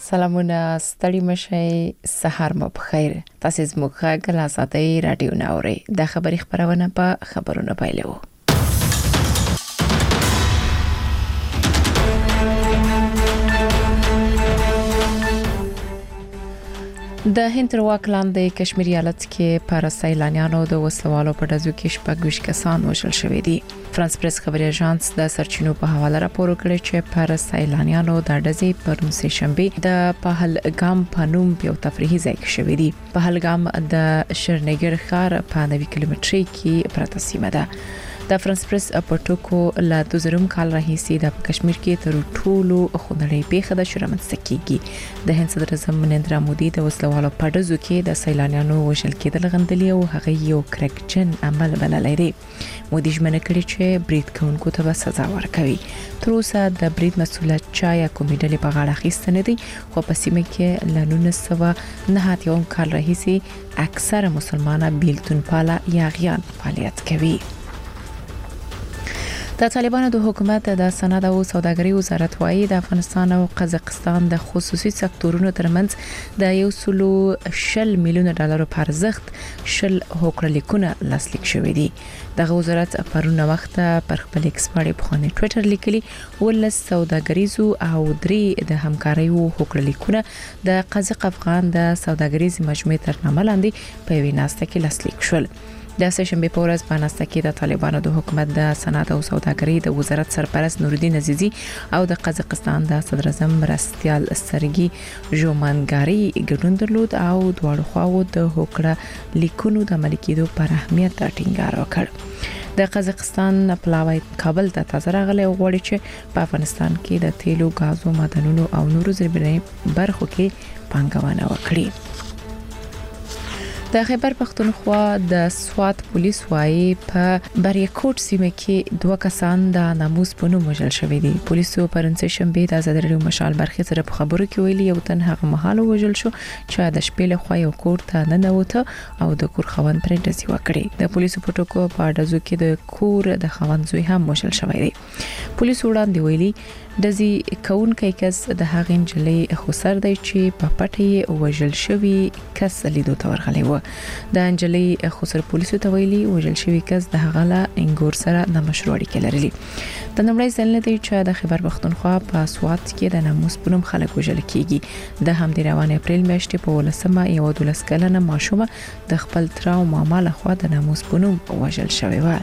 سلامونه ستړي مشي سحر مو بخیر. تاسو زموږ غږ لا ساتي رادیو ناوري د خبري خبرونه په خبرونه پایلو. د هند تر واک لاندې کشمیر ایالت کې پر سیلانیانو د وسلوالو په ډزو کې شپږ کسان وژل شوي دي. فرانس پریس خبري اژانس د سرچینو په حواله راپور کړی چې پر سیلانیانو د ډزې پرون سه شنبه د پهلګام په نوم په تفریحي ځای کې شوې دي. پهلګام د شرنګر ښار په 90 کیلومتري کې پراته سیمه ده. د فرانس پریس په ټکو لا 2000 کال راهیسې د کشمیر کې تر ټولو خونړۍ پیښه د شرمنځ کېږي. د هند صدر اعظم نریندرا مودي د وسلوالو په ډزو کې د سیلانیانو وژل کېدل غندلي او هغه یو کرکجن عمل بللی دی. مودي ژمنه کړې چې برید کوونکو ته سزا ورکوي. تر اوسه د برید مسؤلیت چا یا کومې ډلې په غاړه اخیسته نه دي، خو په سیمه کې ل 1991 کال راهیسې اکثره مسلمانان بیلتون پاله یا غیان فعالیت کوي. د طالبانو د حکومت د صنعت او سوداګرۍ وزارت وايي د افغانستان او قزاقستان د خصوصي سکتورونو ترمنځ د 110 میلیون ډالر په ارزښت شل هوکړلیکونه لاسلیک شوي دي. دغه وزارت پرون وخت پر خپل ایکس باندې په خانه ټوئیټر لیکلي ول سوداګریزو او درې د همکارۍ هوکړلیکونه د قزاق افغان د سوداګریز مجموعې تر نامه لاندې په ویناسته کې لاسلیک شول. د سهشنبه په ورځ په ناسته کې د طالبانو د حکومت د صنعت او سوداګرۍ د وزارت سرپرست نورالدین عزیزی او د قزاقستان د صدر اعظم مرستیال سرګي ژومانګاری ګډون درلود او دواړو خواو د هوکړه لیکونو د عملي کېدو پر اهمیت ټینګار وکړ. د قزاقستان پلاوی کابل ته تازه راغلی او غواړي چې په افغانستان کې د تیلو، غازو، معدنونو او نورو زیربناوي برخو کې پانګونه وکړي. د خیبر پختونخوا د سوات پولیس وايي په بریکوټ سیمه کې 2 کسان د ناموس په نوم وژل شوي دي. پولیسو پرون سه شنبه د آزادریو مشال برخې سره په خبرو کې ویلي یو تن هغه مهال وژل شو چې د شپې له خوا یو کور ته ننوته او د کور خاوند پرې ډزې وکړې. د پولیسو په ټکو په ډزو کې د کور د خاوند زوی هم وژل شوی دی. پولیسو وړاندې ویلي ډزې کونکي کس د هغې انجلۍ خسر دی چې په پټي وژل شوی کس لیدو ته ورغلی و. د انجلۍ خسر پولیسو ته ویلي وژل شوی کس د هغه له انګور سره د مشروع اړیکې لرلې. د نړۍ ځل دی چې د خیبر پختونخوا په سوات کې د ناموس په نوم خلک وژل کیږي. د همدې روان اپریل میاشتې په 12مه یو 12 کلنه ماشومه د خپل تر او ماما له خوا د ناموس په نوم وژل شوی و.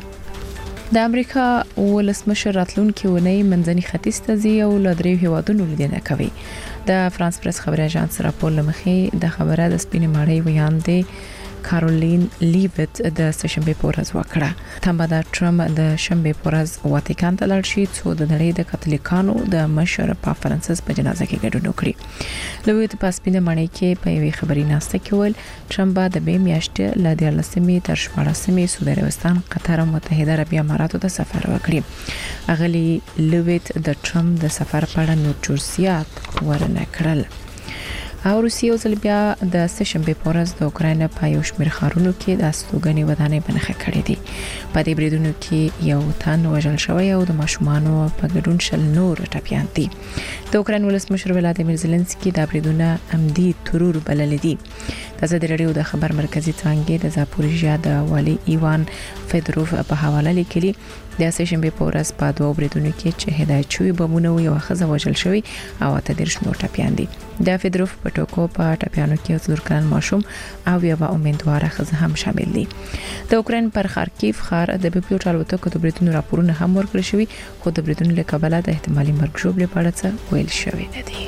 د امریکا ولسمشر راتلونکي ونی منځني ختیځ ته ځي او له دریو هیوادونو لیدنه کوي. د فرانس پریس خبري اژانس راپور لمخې د خبره د سپینې ماړی ویاندې کارولین لیویت د سهشنبه په ورځ وکړه. تمه ده ټرمپ د شنبه په ورځ واتیکان ته لاړ شي څو د نړۍ د کاتولیکانو د مشر پاپ فرانسیس په جنازه کې ګډون وکړي. لیویت په سپینې ماړی کې په یوې خبري ناسته کې ویل ټرمپ د به میاشتې ل 14 تر 14 سعودي عربستان، قطر او متحده عربي اماراتو ته سفر وکړي. اغلی لیویت د ټرمپ د سفر په اړه نور جزئیات ورنه کړل. او روسیه ځل بیا د سهشنبه په ورځ د اوکراین په یو شمېر ښارونو کې د استوګنې ودانۍ بنخښه کړې دي. په دې بریدونو کې یو تن وژل شوی او د ماشومانو په ګډون شل نور ټپیان دي. د اوکراین ولسمشر ولادیمیر زيلنسکي د بریدونو عمدي ترور بلل دي. د ازادي راډیو د خبر مرکزی څانګې د زاپوریژیا د والي ایوان فدروف په حواله لیکلي د سهشنبه په ورځ په دوه بریدونو کې چې هدایت شوی بمونه یو خزه وژل شوی او 13 نور ټپیان دي. د فدروف په ټکو په ټپیانو کې 4 کلن ماشوم او یو امیندواره خزه هم شامل دي. د اوکراین پر خارکیف ښار د بیپیوټ الوتکو د بریدونو راپورونه هم ورکړل شوی، خو د بریدونو له کبله د احتمالي مرګ ژوبلې په اړه څه ویل شوی نه دي.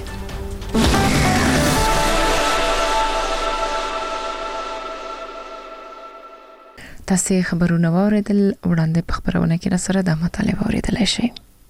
تاسو خبرونه واوریدل، وړاندې په خبرونه کې را سره د مطالعه واوریدل شي.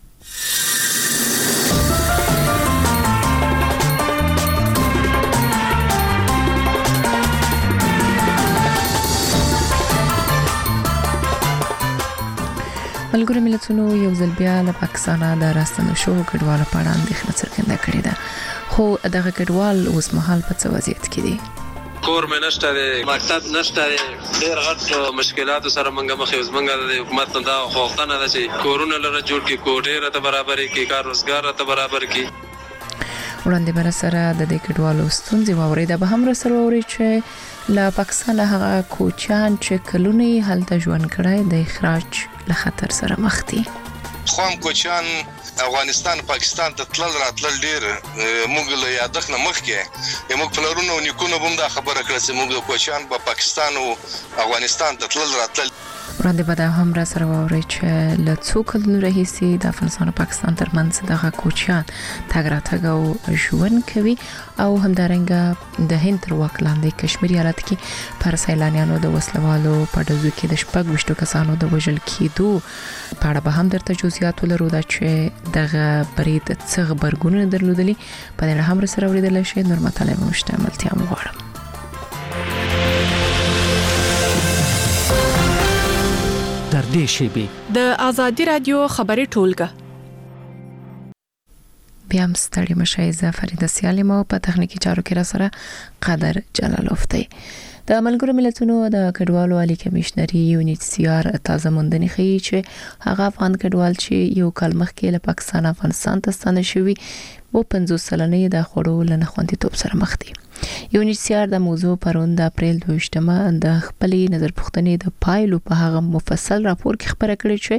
ملګرو ملتونو یو ځل بیا له پاکستان د راستنو شو کډوالو په اړه اندېښنه څرګنده کړې ده، خو دغه کډوال اوس مهال په څه وضعیت کې دي؟ کور مې نشته دی، مکتب نشته دی، ډېر غټ مشکلاتو سره موږ مخ یو. زمونږ د حکومت دا غوښتنه ده چې کورونه لره جوړ کړي، کوټې راته برابرې کړي، کار روزګار راته برابر کړي. وړاندې بر سره د دې کډوالو ستونزې واورېده به هم سره واوري چې له پاکستان هغه کوچیان چې کلونی هلته ژوند کړای د اخراج له خطر سره مخ دي. خوام کوچیان افغانستان پاکستان ته تلل راتلل ډیر موږ له یادښت نه مخکې موږ پلرونو نیکونو هم دا خبره کړې چې موږ کوچیان په پاکستان او افغانستان ته تلل راتلل. وړاندې به هم سره واوري چې له څو کلونو راهیسې د افغانستان او پاکستان ترمنځ دغه کوچیان تګ راتګ او ژوند کوي او همدارنګه د هند تر واک لاندې کشمیري ایالت کې پر سیلانیانو د وسلوالو په ډزو کې د 26 کسانو د وژل کېدو په اړه به هم درته جزئیات ولرو دا چې دغه برید څه خبرګونونه درلودلي په دې هم سره وریدل شي. نور مطالب مشتملتیا مغواړم. در دې شیبه د ازادي رادیو خبري ټولګه بیا مستړی مشه فرید سیالمو په تخنیکی چارو کې را سره قدر جلالوف دی. د ملګرو ملتونو د کډوالو عالی کمشنري UNHCR تازه موندنې ښیي چې هغه افغان کډوال چې یو کال مخکې له پاکستان افغانستان ته ستانه شوي و 50 سلنې د خوړو لنه خوندیتوب سره مخ دي. UNHCR د موضوع پرون د اپریل 22مه د خپلې نظر پوښتنې د پایلو په هغه مفصل راپور کې خبره کړې چې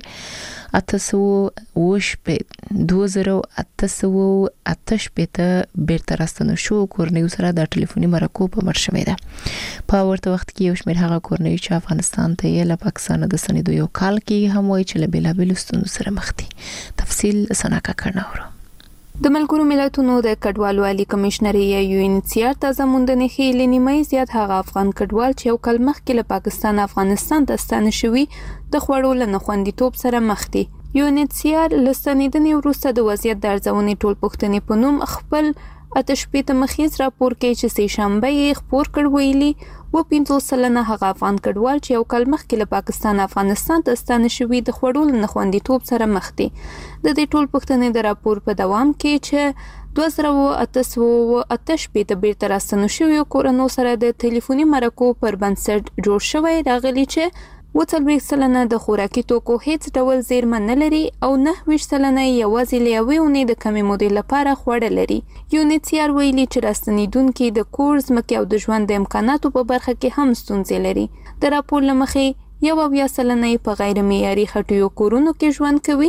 2008 بیرته راستنه شو کورنیو سره د ټلیفوني مرکو په مرشمه ده. په ورته وخت کې یو شمېر هغه کورنیو چې افغانستان ته یې له پاکستان د سنیدو یو کال کې هم وایي چې له بیلابیلو ستونزو سره مخ دي. تفصیل سناکا کړناورو. د ملګرو ملتونو د کډوالو عالی کمشنري UNHCR تازه موندنې ښیي لنیمای زیات هغه افغان کډوال چې یو کال مخکې له پاکستان افغانستان ته ستانه شوي د خوړو لنه خوندیتوب سره مخ دي. UNHCR لستنیدنې وروسته د وضعیت د ارزونې ټول پوښتنې په نوم خپل 8 مخیز راپور کې چې سه شنبه یې خبر کړ ویلي و 50 سلنه هغه افغان کډوال چې یو کال مخکې له پاکستان افغانستان ته ستانه شوي د خوړو لنه خوندیتوب سره مخ دي. د دې ټول پوښتنې د راپور په دوام کې چې 2008 بیرته راستنه شوي کورنیو سره د ټلیفوني مرکو پر بنسټ جوړ شوی راغلی چې 40 سلنه د خوراکي توکو هیڅ ډول زیرمه نه لري او 9 سلنه یوازې لیاوي اونې د کمی مودې لپاره خوړه لري. UNHCR ویلي چې راستنیدونکو د کورس مکه او د ژوند د امکاناتو په برخه کې هم ستونزې لري. د راپور لمخې 1 سلنه په غیر معیاري خټیو کورونو کې ژوند کوي،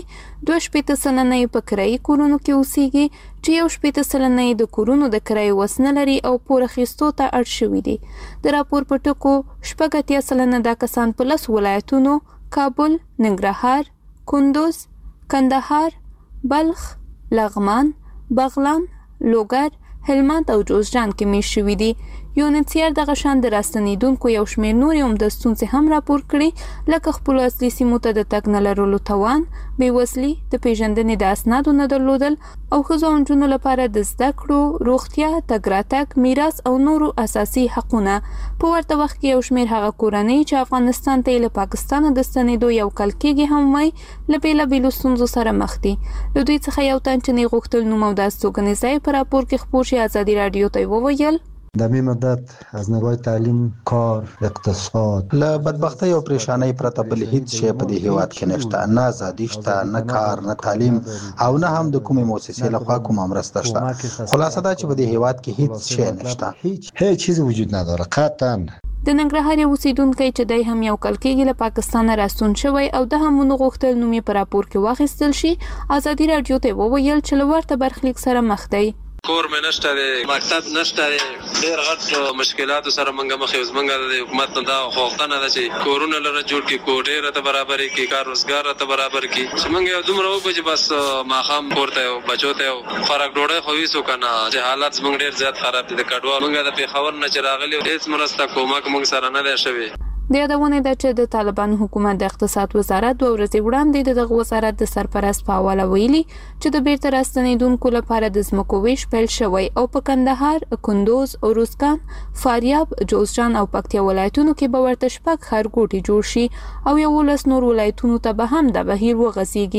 2 سلنه په کرایي کورونو کې اوسېږي چې 1 سلنه د کورونو د کرایي وسنه لري او پور اخیستو ته اړ شوي دي. د راپور په ټکو 80 سلنه دا کسان په 10 ولایتونو کابل، ننګرهار، کندوز، کندهار، بلخ، لغمان، بغلان، لوګر، هلمند او جوزجان کې میشت شوي دي. UNHCR دغه شان د راستنیدونکو یو شمېر نورې هم د ستونزې هم راپور کړي لکه خپل اصلي سیمو ته د تګ نه لرلو توان، بېوزلي، د پیژندنې د اسنادو نه درلودل او ښځو او نجونو لپاره د زده کړو، روغتیا، تګ راتګ، میراث او نورو اساسي حقونه. په ورته وخت کې یو شمېر هغه کورنۍ چې افغانستان ته له پاکستان د ستنېدو یو کال کېږي هم وایي له بیلابیلو ستونزو سره مخ دي. د دوی څخه یو تن چې نه غوښتل نوم او د استوګنې ځای په راپور کې خپور شي ازادي رادیو ته وویل در می مدت از نگاه تعلیم، کار، اقتصاد له بدبختی او پریشانی پرته بل هیڅ شی په دې هیواد کې نشته، نه ازادي شته، نه کار، نه تعلیم او نه هم د کومې مؤسسې لخوا کومه مرسته شته. خلاصه دا چې په دې هیواد کې هیڅ شی نشته، هیڅ چیز وجود نداره قطعا. د ننګرهار یو اوسیدونکی چې دای هم یو کال کېږي له پاکستان راستون شوی او د هم غوښتل نومي په راپور کې واخیستل شي، ازادي رادیو ته وویل چې لورته برخلیک سره مخ دی. کور مې نشته دی، مکتب نشته دی، ډېر غټ مشکلاتو سره موږ مخ یو. زموږ د حکومت نه دا غوښتنه ده چې کورونه لره جوړ کړي، کوټې راته برابرې کړي، کار روزګار راته برابر کړي چې موږ یو دومره وکړو چې بس ماښام کور ته یو بچو ته یو فرق ډوډۍ خو ویسو که نه چې حالات زموږ ډېر زیات خراب دي. د کډوال موږ د پېښور نه چې راغلي هېڅ مرسته کومک موږ سره نه دی شوی. د یادونه ده چې د طالبانو حکومت د اقتصاد وزارت 2 ورځې وړاندې دغه وزارت د سرپرست په حواله ویلي چې د بیرته راستنیدونکو لپاره د ځمکو ویش پیل شوی او په کندهار، کندوز، اروزګان، فاریاب، جوزجان او پکتیا ولایتونو کې به ورته 6 ښارګوټي جوړ شي او 11 نور ولایتونو ته به هم د بهیر وغځېږي.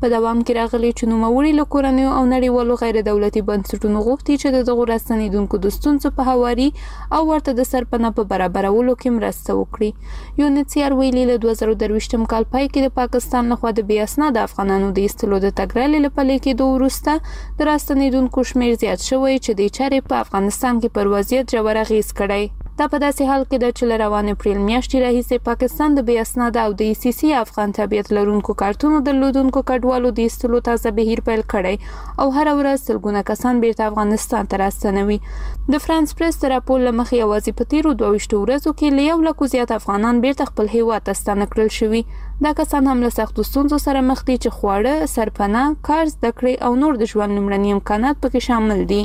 په دوام کې راغلي چې نوموړي له کورنیو او نړیوالو غیر دولتي بنسټونو غوښتي چې د دغو راستنېدونکو د ستونزو په هواري او ورته د سرپناه په برابرولو کې مرسته وکړي. UNHCR ویلي له 2023م کال پای کې د پاکستان لخوا د بې اسناده افغانانو د ایستلو د تګرالې له پلي کېدو وروسته د راستنېدونکو شمېر زیات شوی چې د چارې په افغانستان کې پر وضعیت ژور اغېز کړی. دا په داسې حال کې ده چې له روانې اپریل میاشتې راهیسې پاکستان د بې اسناده او د ECC افغان تابعیت لرونکو کارتونو درلودونکو کډوالو د ایستلو تازه بهیر پیل کړی او هره ورځ سلګونه کسان بیرته افغانستان ته راستنوي. د فرانس پریس د راپور له مخې یوازې په تیرو 22 ورځو کې له 1 لک زیات افغانان بیرته خپل هیواد ته ستانه کړل شوي. دا کسان هم له سختو ستونزو سره مخ دي چې خواړه، سرپناه، کار زده کړې او نور د ژوند لومړني امکانات پکې شامل دي.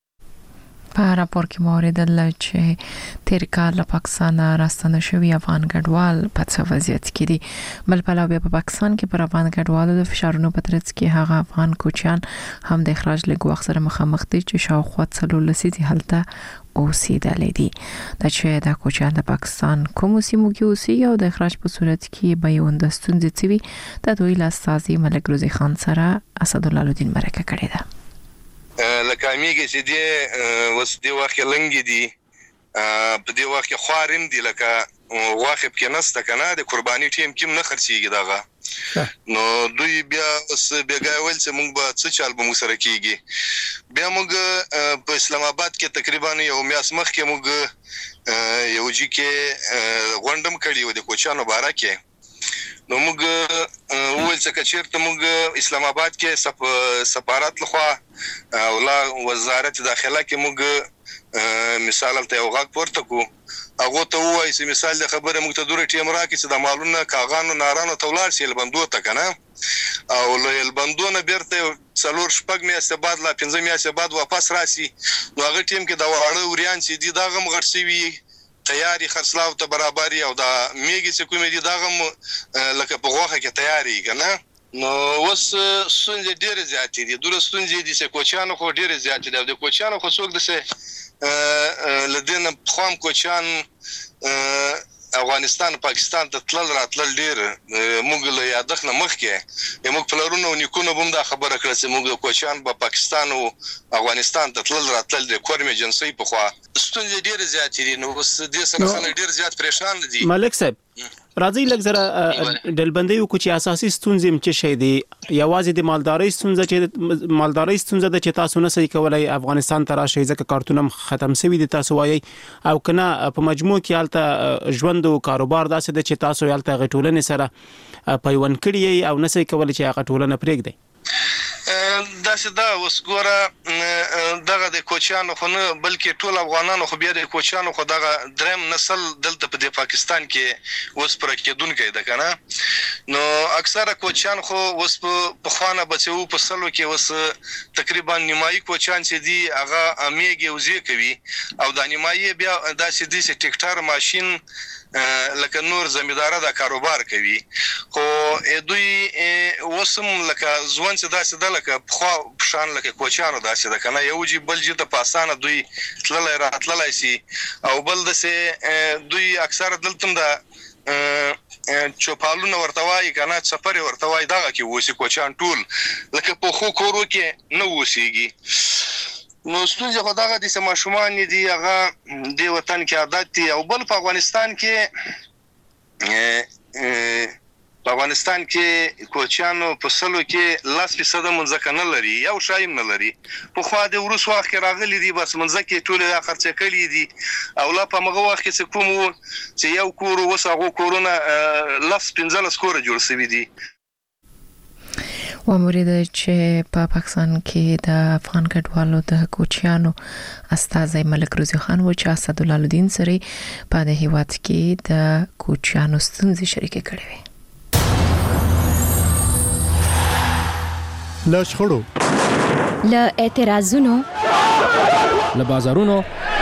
په راپور کې موریدل چې تیر کال له پاکستان راستنه شوی افغان کډوال په څه وضعیت کې دي. بل په علاوه په پاکستان کې پر افغان کډوالو د فشارونو په ترڅ کې هغه افغان کوچیان هم د اخراج له ګواښ سره مخامخ دي چې شاوخوا 3 لسیزې هلته اوسېدلې دي. دا چې د کوچیان د پاکستان کوم سیمو کې اوسېږي او د اخراج په صورت کې به یې وند ستونزې څوي د دوی له استازي ملک روزي خان سره اسدالله الدین مرکه کړې ده. لکه میګه چې دی وس دی واخه لنګ دي په دی واخه خوارم دي لکه واخه کې نسته کنه د قرباني ټیم کې نه خرڅيږي داغه نو دوی بیا اوس بیګاول چې موږ به څه چال به موږ سره کیږي. بیا موږ په اسلام آباد کې تقریبا یو میاس مخ کې موږ یو جی کې غونډم کړی و د کوچانو باره کې. نو موږ ول څه چیرته موږ اسلام آباد کې سفارت لخوا او لا وزارت داخله کې موږ مثال ته یو غاک ورته کو هغه ته وایي چې مثال د خبره موږ ته دوره ټیم راکې چې د مالونو کاغانو نارانو تولار شي البندو ته کنه او له البندو نه بیرته څلور شپږ میاشتې بعد لا 15 میاشتې بعد واپس راسي. نو هغه ټیم کې دا وړه وريان چې دي دا غم غړسوي تیاری خرڅلاو ته برابرۍ او دا میګي چې کومې دي دا غم لکه په غوخه کې تیاری کنه. نو وس ستونزې ډېرې زیاتې دي. دوه ستونزې دي چې کوچیانو خو ډېرې زیاتې دي. د کوچیانو خو څوک د لدین خام کوچیان افغانستان پاکستان ته تلل راتلل ډېر موږ له یادښت نه مخکې موږ پلرونو نیکونو هم دا خبره کړه چې موږ د کوچیان په پاکستان او افغانستان ته تلل راتلل د کورمې جنسي په خوا ستونزې ډېرې زیاتې دي. نو اوس دې سره خلک ډېر زیات پریشان دي. ملک صاحب راځي لږ زره ډلبندي وکړو چې اساسي ستونزې څه شي دي. یوازې د مالدارۍ ستونزه ده چې تاسو نه صحیح کولای افغانستان ته راشي ځکه کارتونم ختم شوی دي تاسو وایي او کنه په مجموع کې حالت ژوند او کاروبار داسې ده چې تاسو حالت غټولنې سره پیوند کړی او نه صحیح کولای چې هغه ټولنه پرېږدي. داسې دا وسګوره دغه د کوچیانو خو نه بلکې ټول افغانانو خو بیا د کوچیانو خو دغه دریم نسل دلته په پاکستان کې وس پر کېدونکې ده کنه. نو اکثره کوچیان خو وس په خوانه بچو په سلو کې وس تقریبا نیمایي کوچیان چې دي هغه امیږي وزي کوي او د نیمایي بیا داسې دي چې ټیکټر ماشين لکه نور زمیندار دا کاروبار کوي. خو دوی وسم لکه ځوان چې داسې د لکه خو شان لکه کوچانو داسې د کنه یو جی بل جی ته پاسانه دوی تللای راتللای سي او بل دسه دوی اکثر دلته د چوپالونه ورتوای کنه سفر ورتوای دغه کې وسی کوچان ټول لکه په خو کورو کې نو وسیږي. نو ستونزه خو دغه د سماشومان دي هغه د وطن کې عادت دي او بل په افغانستان کې کوچانو په سلو کې 10% منځک نه لري یو شایم نه لري. په خو د ورس وخت کې راغلي دي بس منځک ټول خرڅ کړي دي او لا په مغه وخت کې کوم چې یو کور وسغه کورونه 15 کور جوړ شوی دي. ومورید چې په پاکستان کې د افغان کډوالو د کوچیانو استازي ملک روزي خان و چې اسدالله الدین سره په د هیواد کې د کوچیانو ستونزې شریکه کړې وي. له شخړو له اعتراضونو له بازارونو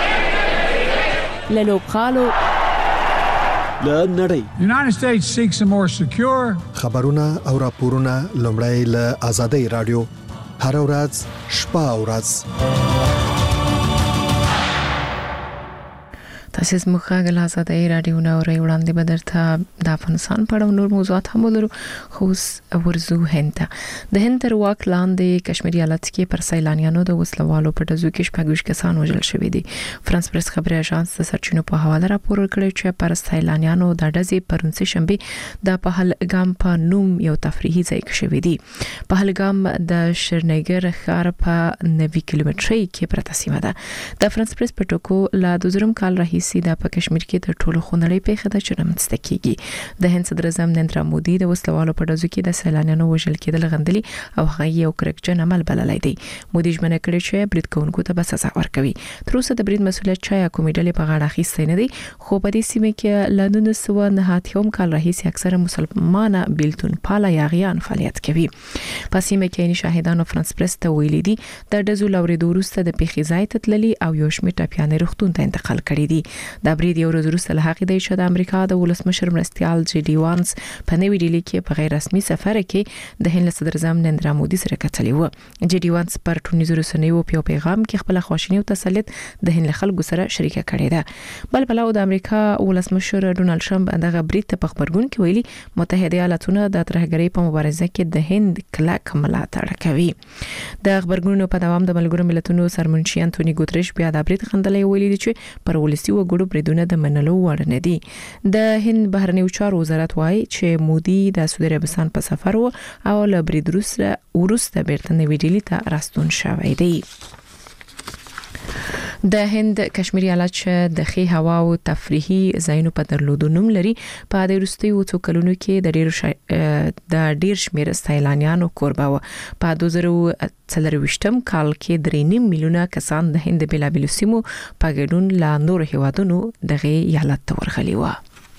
له لوبخالو له نړۍ United States seeks a more secure خبرونه او راپورونه لومړی له آزادۍ رادیو هر ورځ شپه او ورځ تاسو زموږ غږ له آزادۍ رادیو نه اورئ. وړاندې به درته د افغانستان په اړه نور موضوعات هم ولرو، خو ورزو هند د هند تر واک لاندې کشمیري ایالت کې پر سیلانیانو د وسلوالو په ډزو کې 26 کسان وژل شوي دي. فرانس پریس خبري اژانس د سرچینو په حواله راپور ورکړی چې پر سیلانیانو د ډزې پرونسي شنبه د پهلګام په نوم یو تفریحي ځای کې شوی دی. پهلګام د شرنګر ښار په 90 کیلومتري کې پرته سیمه ده. د فرانس پریس په ټکو لا د زرم کال راهیسې د په کشمیر کې د ټولو خونړۍ پیښه ده چې رامنځته کیږي. د هند صدر اعظم نریندرا مودي د وسلوالو په ډزو کې د سیلانیانو وژل کېدل غندلي او هغه یو کرکجن عمل بللی دی. مودي ژمنه کړې چې برید کوونکو ته به سزا ورکوي. تر اوسه د برید مسؤلیت چا یا کومې ډلې په غاړه اخیستی نه دی، خو په دې سیمه کې له 1989 کال راهیسې اکثره مسلمانه بیلتون پاله یاغیان فعالیت کوي. په سیمه کې عیني شاهدانو فرانس پریس ته ویلي دي د ډزو لورېدو وروسته د پیښې ځای ته تللي او یو شمېر ټپیانې روغتون ته انتقال کړي دي. دا برید یو ورځ وروسته له هغې دی چې د امریکا د ولسمشر مرستیال جی ډي وانس په نوې ډیلي کې په غیر رسمي سفر کې د هند صدر اعظم نریندرا مودي سره کتلي و. جی ډي وانس پر ټولنیزو رسنیو په پیغام کې خپل خواشینی او تسلیت د هند خلکو سره شریکه کړې ده. بل بلاو د امریکا ولسمشر ډونالد ټرمپ دغه برید ته په خبرګون کې ویلي متحده ایالاتونه د ترهګرۍ په مبارزه کې د هند کلک ملاتړ کوي. د خبرګونونو په دوام د ملګرو ملتونو سرمنشي انټونی ګوتریش بیا د برید غندلې ویلي چې پر ولسی وګړو بریدونه د منلو وړ نه دي. د هند بهرنیو چارو وزارت وايي چې مودي د سعودي عربستان په سفر و او له برید وروسته بیرته نوې ډیلي ته راستون شوی دی. د هند کشمیري ایالت چې د ښې هوا او تفریحي ځایونو په درلودو نوم لري، په د وروستیو څو کلونو کې د ډیر شمېر سیلانیانو کوربه و. په 2024 کال کې 3.5 میلیونه کسان د هند بېلابېلو سیمو په ګډون له نورو هیوادونو دغه ایالت ته ورغلي و.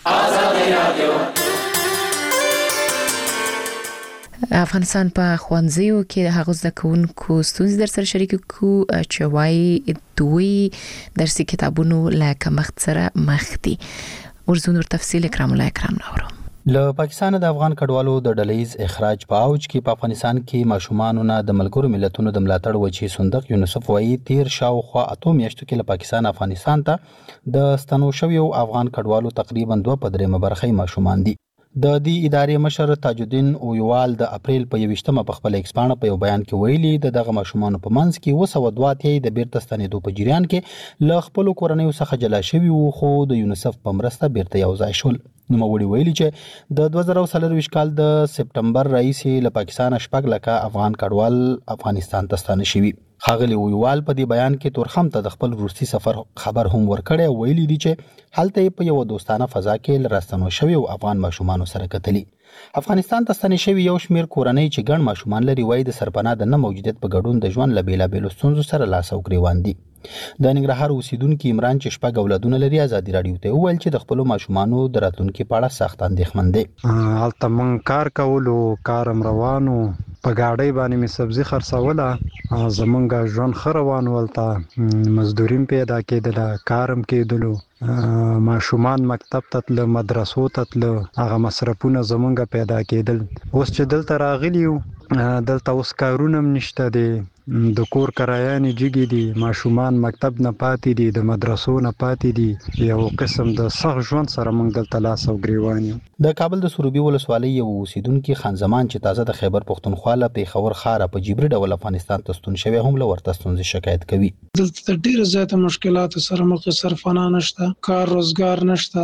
افغانستان په خوانځیو کې د هغو زده کوونکو ستونزې در سره شریک کو چې وايي دوی درسي کتابونو له کمښت سره مخ دي. ورزو نور تفصیل اکرام الله اکرام نورو. له پاکستان د افغان کډوالو د ډلهیز اخراج په اوج کې په افغانستان کې ماشومانو نه د ملګرو ملتونو د ملاتړ وچی صندوق یونیسف وايي تیر شاوخوا 8 میاشتو کې له پاکستان افغانستان ته د ستنو شویو افغان کډوالو تقریبا 2.3 برخه ماشومان دي. د دې ادارې مشر تاج الدین اویوال د اپریل په 28مه په خپل ایکسپانه په یو بیان کې ویلي د دغه ماشومان په منځ کې 202 د بیرته ستنېدو په جریان کې له خپل کورنیو څخه جلا شوي وو، خو د یونیسف په مرسته بیرته یو ځای شول. نوموړي ویلي چې د 2024 کال د سپټمبر راهیسې له پاکستان 6 لکه افغان کډوال افغانستان ته ستانه شوي. ښاغلي ویوال په دې بیان کې تورخم ته د خپل وروستي سفر خبر هم ورکړی او ویلي دي چې هلته په یو دوستانه فضا کې لراستنو شوي او افغان ماشومان سره کتلي. افغانستان ته ستنې شوي یو شمیر کورنۍ چې ګڼ ماشومان لري وایي د سرپناه د نه موجودیت په ګډون د ژوند له بېلابېلو ستونزو سره لاس او ګریوان دي. د ننګرهار اوسیدونکي عمران چې 6 اولادونه لري ازادي رادیو ته وویل چې د خپل ماشومانو د راتلونکي په اړه سخت اندېښمن دي. هلته مونږ کار کولو، کارم روانو، په گاډۍ باندې می سبزی خرڅوله، زمونږ ژوند ښه روان ولته مزدوریم پیدا کېدله، کارم کېدلو، ماشومان مکتب ته تلل، مدرسو ته تلل، هغه مصرفونه زمونږ پیدا کېدل. اوس چې دلته راغلی یو دلته اوس کارونه هم نشته دی، د کور کرایانې جګې دي، ماشومان مکتب نه پاتې دي، د مدرسو نه پاتې دي، یو قسم د سخت ژوند سره موږ دلته لاس او ګریوان یو. د کابل د سروبي ولسوالۍ یو اوسیدونکي خان زمان چې تازه د خیبر پښتونخوا له پیښور ښاره په جبري ډول افغانستان ته ستون شوی هم له ورته ستونزې شکایت کوي. دلته ډېر زیاته مشکلات سره مخ صرفانه نشته، کار روزګار نشته،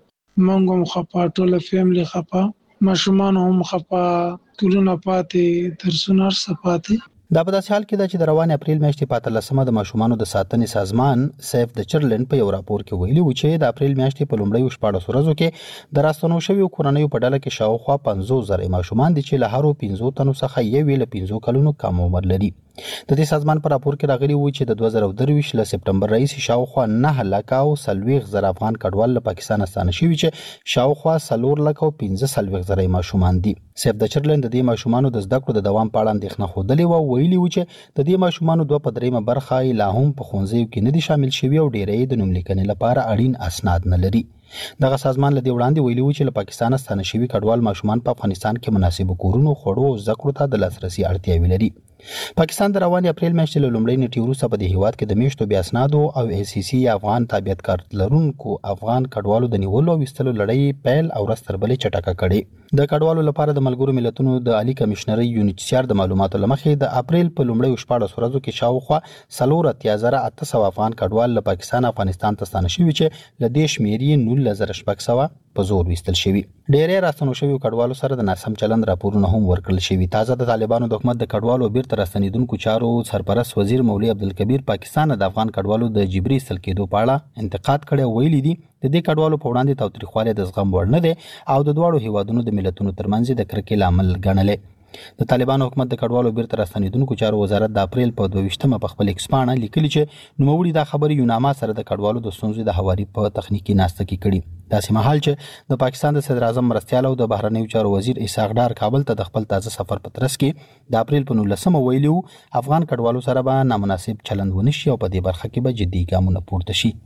موږ هم خپه، ټول فیملی خپه، ماشومان هم خپه، ټولونه پاتې، درسونه هر پاتې. دا په داسې حال کې ده چې د روان اپریل میاشتې په 13مه د ماشومانو د ساتنې سازمان سیف د چرلند په یو راپور کې ویلي و چې د اپریل میاشتې په لومړیو 14 ورځو کې د راستنو شویو کورنیو په ډله کې شاوخوا 50,000 ماشومان دي چې له هرو 15 تنو څخه یو له 15 کلونو کم عمر لري. د دې سازمان په راپور کې راغلي و چې د 2023 له سپټمبر راهیسې شاوخوا 9 لکه او 40,000 افغان کډوال له پاکستان ستانه شوي چې شاوخوا 4 لکه او 15,000 ماشومان دي. سیف د چرلند د دې ماشومانو د زده کړو د دوام په اړه اندېښنه ښودلې و، ویلي و چې د دې ماشومانو 2/3 برخه لا هم په ښوونځیو کې نه دي شامل شوي او ډېری د نوم لیکنې لپاره اړین اسناد نه لري. دغه سازمان له دې وړاندې ویلي و چې له پاکستان ستانه شوي کډوال ماشومان په افغانستان کې مناسب کورونو، خوړو او زده کړو ته د لاسرسي اړتیاوې لري. پاکستان د روانې اپریل میاشتې له لومړۍ نیټې وروسته په دې هیواد کې د میاشتو بې اسنادو او ACC افغان تابعیت کارت لرونکو افغان کډوالو د نیولو او ویستلو لړۍ پیل او ورځ تر بلې چټکه کړې. د کډوالو لپاره د ملګرو ملتونو د عالی کمشنرۍ UNHCR د معلوماتو له مخې د اپریل په لومړیو 14 ورځو کې شاوخوا 4,800 افغان کډوال له پاکستان افغانستان ته ستانه شوي چې له دې شمېر یې 19,600 په زور ویستل شوي. ډېری راستنو شویو کډوالو سره د ناسم چلند راپورونه هم ورکړل شوي. تازه د طالبانو د حکومت د کډوالو بیرته راستنېدونکو چارو سرپرست وزیر مولوي عبدالکبیر پاکستان د افغان کډوالو د جبري ایستل کېدو په اړه انتقاد کړی او ویلي دي د دې کډوالو په وړاندې تاوتریخوالی د زغم وړ نه دی او د دواړو هیوادونو د ملتونو ترمنځ د کرکې لامل ګڼلی. د طالبانو حکومت د کډوالو بیرته راستنېدونکو چارو وزارت د اپریل په 22مه په خپل ایکس پاڼه لیکلي چې نوموړي دا خبرې یوناما سره د کډوالو د ستونزې د هواري په تخنیکي ناسته کې کړي. داسې مهال چې د پاکستان د صدر اعظم مرستیال او د بهرنیو چارو وزیر اسحاق ډار کابل ته د خپل تازه سفر په ترڅ کې د اپریل په 19مه ویلي وو افغان کډوالو سره به نامناسب چلند ونه شي او په دې برخه کې به جدي ګامونه پورته شي.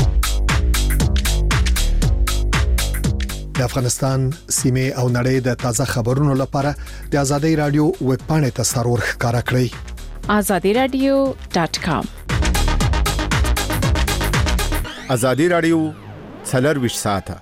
د افغانستان سیمه او نړۍ د تازه خبرونو لپاره د ازادي رادیو ویب پاڼې ته سرور ښکارا کړئ. azadiradio.com. ازادي رادیو 24 ساعته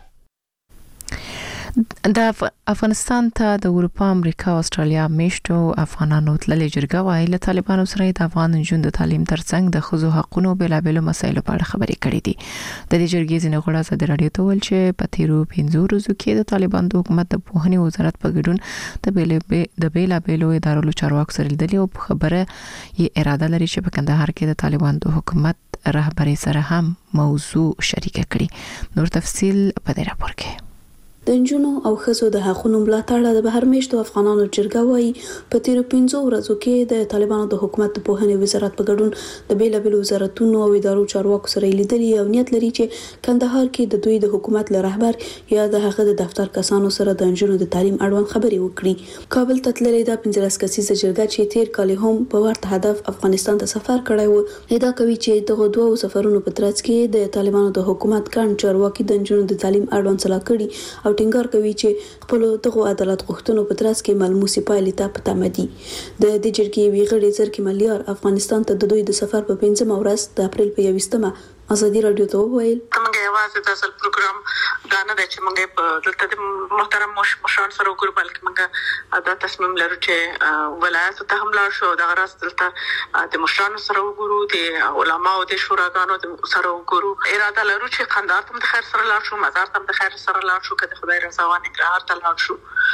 د افغانستان ته د اروپا، امریکا او استرالیا میشتو افغانانو تللې جرګه وايي له طالبانو سره د افغان نجونو د تعلیم ترڅنګ د ښځو حقوقو بېلابېلو مسایلو په اړه خبرې کړې دي. د دې جرګې ځینې غړي ازادي رادیو ته ویل چې په تیرو 15 ورځو کې د طالبان د حکومت د پوهنې وزارت په ګډون د بېلابېلو ادارو چارواکو سره لیدلي او خبره یې اراده لري چې په کندهار کې د طالبان د حکومت رهبري سره هم موضوع شریک کړي. نور تفصیل په دې راپور کې. د نجونو او ښځو د حقوقو ملاتړ د بهر میشتو افغانانو جرګه وايي په تیرو 15 ورځو کې د طالبانو د حکومت د پوهنې وزارت په ګډون د بیلابېلو وزارتونو او ادارو چارواکو سره لیدلي او نیت لري چې کندهار کې د دوی د حکومت له رهبر یا د هغه د دفتر کسانو سره د نجونو د تعلیم اړوند خبرې وکړي. کابل ته تللې د 15 کسیزه جرګه چې تیر کال هم په ورته هدف افغانستان ته سفر کړی و ادعا کوي چې دغه دوه سفرونو په ترڅ کې د طالبانو د حکومت ګڼ چارواکي د نجونو د تعلیم اړوند صلاح کړي او ټینګار کوي چې خپل دغه عدالت غوښتنو په ترڅ کې ملموسي پایلې ته پټه مدي. د دې جرګې ویغړې زرکې ملیار افغانستان ته د دوی د سفر په 15مه ورځ د اپریل په 21مه ازادي رادیو ته وویل موږ یوازې د اصل پروګرام دا نه دی چې موږ په دلته د محترم مشران سره وګورو بلکې موږ دا تصمیم لرو چې ولایت ته هم لاړ شو د غرض دلته د مشرانو سره وګورو د علماو د شوراګانو سره وګورو. اراده لرو چې قندهار ته د خیر سره لاړ شو، مزار ته د خیر سره لاړ شو، کله خدای رضا وانه ننګرهار ته لاړ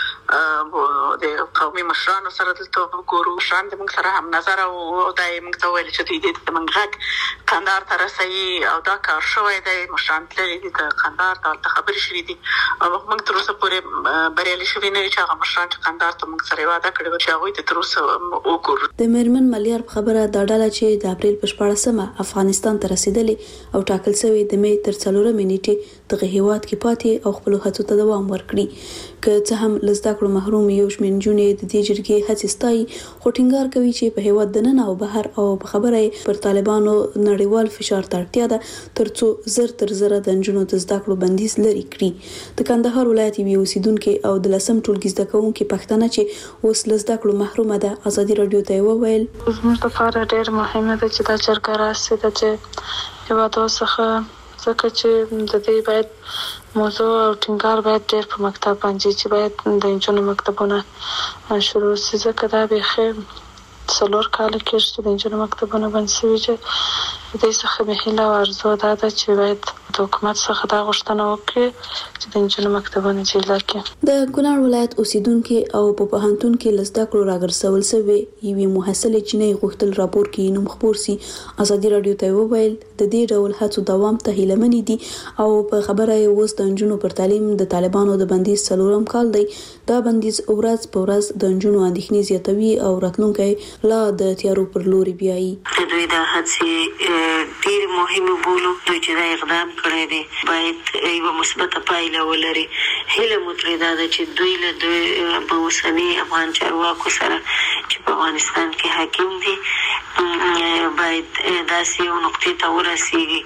شو، د قومي مشرانو سره دلته وګورو. مشران د موږ سره هم نظر او دای موږ ته ویل چې دې د موږ غږ قندهار ته رسي او دا کار شوی دی. مشران تللي دي د قندهار ته خبرې شوې دي او موږ تر اوسه پورې بریالي شوي نه یو چې هغه مشران چې قندهار ته موږ سره وعده کړې وه چې هغوی ته تر اوسه وګورو. د میرمن ملیار په خبره دا ډله چې د اپریل په 14مه افغانستان ته رسیدلې او ټاکل شوی د می تر 4مې نیټې دغه هیواد کې پاتې او خپل هڅو ته دوام ورکړي. که څه هم لزدا کړو محروم یو شمېر نجونې د دې جرګې هڅې ستایي خو ټینګار کوي چې په هیواد دننه او بهر او په خبره پر طالبانو نړیوال فشار ته اړتیا ده ترڅو زر تر زره د نجونو د زده کړو بندیز لري کړي. د کندهار ولایت یو اوسیدونکو او د لسم ټولګي زده کوونکو پښتنه چې اوس لزده کړو محرومه ده ازادي رادیو ته وویل زموږ لپاره ډېر مهمه ده چې دا جرګه راسي چې هیواد څخه ځکه چې د دې باید موضوع او ټینګار باید ډېر په مکتب باندې چې باید د نجونو مکتبونه شروع شي ځکه دا به 4 کال کې چې د نجونو مکتبونه بند شوي چې د څخه به هیله او ارزو دا ده چې باید د حکومت څخه دا غوښتنه وکړي چې د نجونو مکتبونه جوړ کړي. د کونړ ولایت اوسیدونکو او په پوهنتون کې لزده کړو راګرځول شوی یوې محصله چینه غوښتل راپور کې نوم خبر سي. ازادي رادیو ته وویل د دې ډول هڅو دوام ته هیله منې دي او په خبره یې اوس د نجونو پر تعلیم د طالبانو د بندیز 4م کال دی. دا بندیز ورځ په ورځ د نجونو اندېښنې زیاتوي او راتلونکي لا د تیارو پر لوري بیایي. دوی د هڅې ډېر مهمه بولو چې دا اقدام کړی دی باید یو مثبت پایله ولري. هیله مو ترې دا ده چې دوی له په اوسني افغان چارواکو سره چې په افغانستان کې حاکم دي باید داسې یو نقطې ته ورسیږي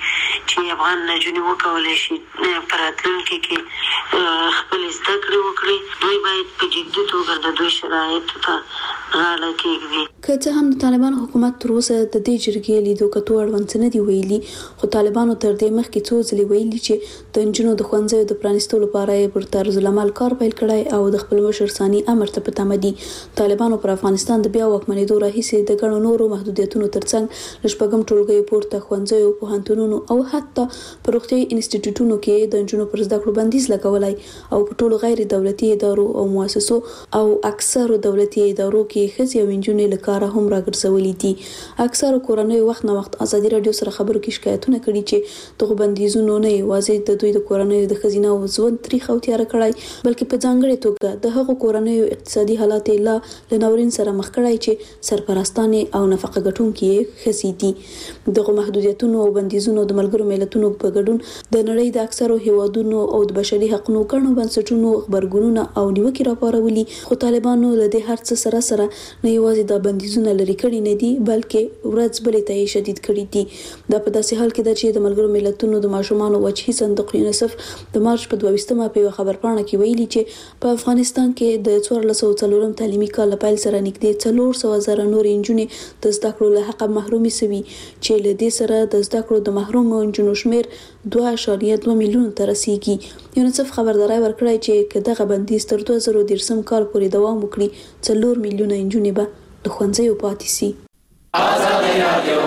چې افغان نجونې وکولای شي په راتلونکي کې خپل زده کړې وکړي. دوی باید په جدي توګه د دوی شرایطو ته غاړه کېږدي. که څه هم د طالبانو حکومت تر اوسه د دې جرګې لیدو کتو اړوند څه نه دی ویلي، خو طالبانو تر دې مخکې څو ځلې ویلي چې د نجونو د ښوونځیو د پرانیستو لپاره یې پر طرز العمل کار پیل کړی او د خپل مشر ثاني امر ته په تمه دي. طالبانو پر افغانستان د بیا واکمنېدو راهیسې د ګڼو نورو محدودیتونو ترڅنګ له شپږم ټولګیو پورته ښوونځیو، پوهنتونونو او حتی په روغتیايي انسټیټیوټونو کې د نجونو پر زده کړو بندیز لګولی او په ټولو غیر دولتي ادارو او مؤسسو او اکثرو دولتي ادارو کې ښځې او نجونې له کاره هم راګرځولي دي. اکثرو کورنیو وخت نه وخت ازادي راډیو سره خبرو کې شکایتونه کړي چې دغه بندیزونو نه یوازې د دوی د کورنیو د ښځینه او ژوند تاریخ او تیاره کړی، بلکې په ځانګړې توګه د هغو کورنیو اقتصادي حالات لا له ناورین سره مخ کړی چې سرپرستانې او نفقه ګټونکي ښځې دي. دغه محدودیتونو او بندیزونو د ملګرو ملتونو په ګډون د نړۍ د اکثرو هیوادونو او د بشري حقوقو ګڼو بنسټونو خبرګونونه او نیوکې راپارولي، خو طالبانو له دې هر څه سره نه یوازې د بندیزونه لري کړي نه دي، بلکې ورځ بلې ته یې شدید کړي دي. دا په داسې حال کې ده چې د ملګرو ملتونو د ماشومانو وجهي صندوق یونیسف د مارچ په 22مه په یو خبرپاڼه کې ویلي چې په افغانستان کې د 1404 تعلیمي کال له پیل سره نږدې 400,000 نور نجونې د زده کړو له حقه محرومې شوي، چې له دې سره د زده کړو د محرومو نجونو شمیر 2.2 میلیون ته رسیږي. یونیسف خبرداري ورکړی چې که دغه بندیز تر 2013 کال پورې دوام وکړي 4 میلیونه نجونې به له ښوونځیو پاتې شي. آزادي رادیو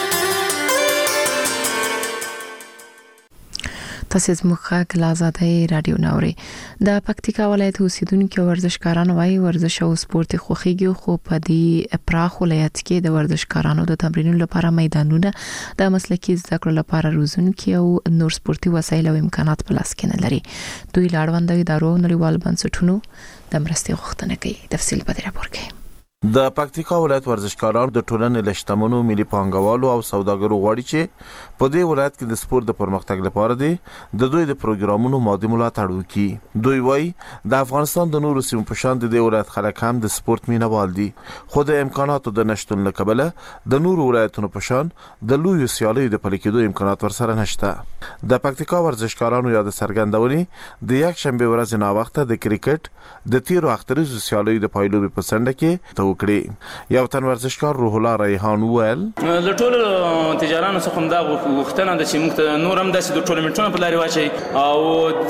تاسو زموږ غږ له آزادۍ رادیو نوري. د پکتیکا ولایت اوسیدونکو ورزشکاران وايي ورزش او سپورت خوخيږي، خو په دې پراخ ولایت کې د ورزشکارانو د تمرینونو لپاره میدانونه، د مسلکي زده کړو لپاره روزونکي او نور سپورتي وسایل او امکانات په لاس کې نه لري. دوی لاړوند ادارو نړیوال بنسټونو د مرستې غوښتنه کوي. تفصیل په دې راپور کې. د پکتیکا ولایت ورزشکاران د ټولنې له شتمنو ملي پانګوالو او سوداګرو غواړي چې په دې ولایت کې د سپورت د پرمختګ لپاره د دوی د پروګرامونو مادي ملاتړ وکړي. دوی وایي د افغانستان د نورو سیمو په شان د دې ولایت خلک هم د سپورت مینوال دي، خو د امکاناتو د نشټون له کبله د نورو ولایتونو په شان د لویو سیالیو د پلي کېدو امکانات ورسره نشته. د پکتیکا ورزشکارانو یاد څرګندونې د یک شنبه ورځ نه وخت د کرکټ د تیرو اخترزو سیالیو د پایلوبې په څنډه کې وکړي. یو تن ورزشکار روح الله ریحان وویل له ټولو تجارانو څخه دا وختنه د چې موږ نور هم داسې د ټورنمنټونو په لاري واچي او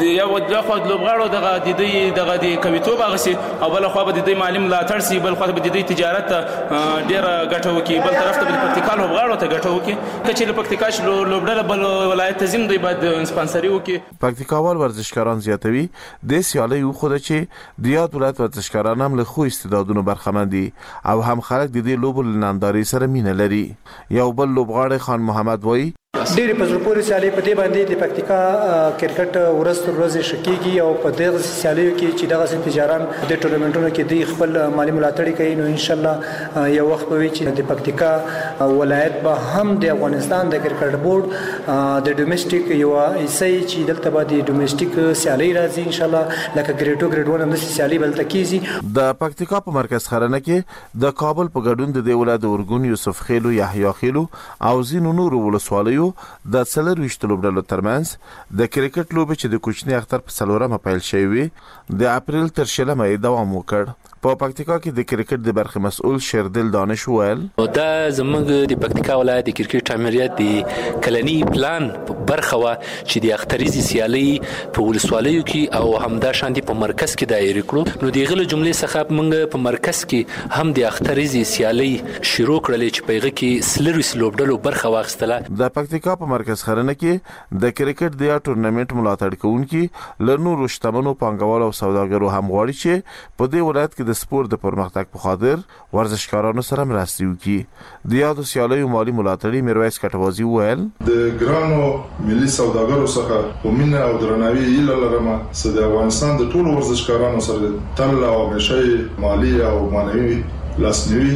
یو خو د لوبغاړو دغه د کویتوب اغسي او بل خو به د مالی ملاتړ سي، بل خو به د تجارت ډیر ګټه وکي، بل طرف ته د پکتیکا لوبغاړو ته ګټه وکي، کچې د پکتیکا لوبډله بل ولایت تزم دی باید سپانسري وکي. پکتیکاوال ورزشکاران زیاتوي د سیالي خو د چې د یاد ولایت ورزشکاران هم له خو استعدادونو برخمن دي او هم خلک د دې لوبو لنانداري سره مینه لري. یو بل لوبغاړی خان محمد وایي ډېر په زړه پورې سیالي په دې باندې د پکتیکا کرکټ ورځ تر ورځې شکیږي او په دغه سیالیو کې چې دغه تجاران د ټورنمنټونو کې د خپل مالی ملاتړ کوي، نو ان شاء الله یو وخت به وي چې د پکتیکا ولایت به هم د افغانستان د کرکټ بورډ د ډومېسټیک یو ایسي چې دلته به د ډومېسټیک سیالي راځي ان شاء الله، لکه ګریډ 2 ګریډ 1 هم د سیالي بلته کیږي. د پکتیکا په مرکز خرنه کې د کابل په ګډون د ولایت ورګون یوسف خیلو، یحیی خیلو او زینو نور ولسوالیو د 24 لوبډلو ترمنځ د کرکټ لوبې چې د کوچني اختر په 4مه پیل شوی د اپریل تر 16مه دوام وکړ. په پکتیکا کې د کرکټ د برخې مسؤل شیردل دانش وویل دا زموږ د پکتیکا ولایت د کرکټ امریت د کلنی پلان برخه وا چې د اختریزي سیالي په ولسوالیو کې او همدا شاندي په مرکز کې دایره کړو. نو دغه جملې څخه موږ په مرکز کې هم د اختریزي سیالي شروع کړلې چې پیغه کې سلروي لوبډلو برخه واخستله. د پکتیکا په مرکز خرنه کې د کرکټ د ټورنمنت ملاتړ کوونکي له نورو شتمنو پانګوالو او سوداګرو هم غواړي چې په دې ولایت کې د سپورت د پرمختګ په خاطر ورزشکارانو سره مرستې وکړي. د یادو سیالیو مالی ملاتړي میرویس کټوازی وویل د ګرانو ملي سوداګرو څخه په مینه او درناوي ایله لرم چې د افغانستان د ټولو ورزشکارانو سره تل او همیشه مالی او معنوي لاسنیوي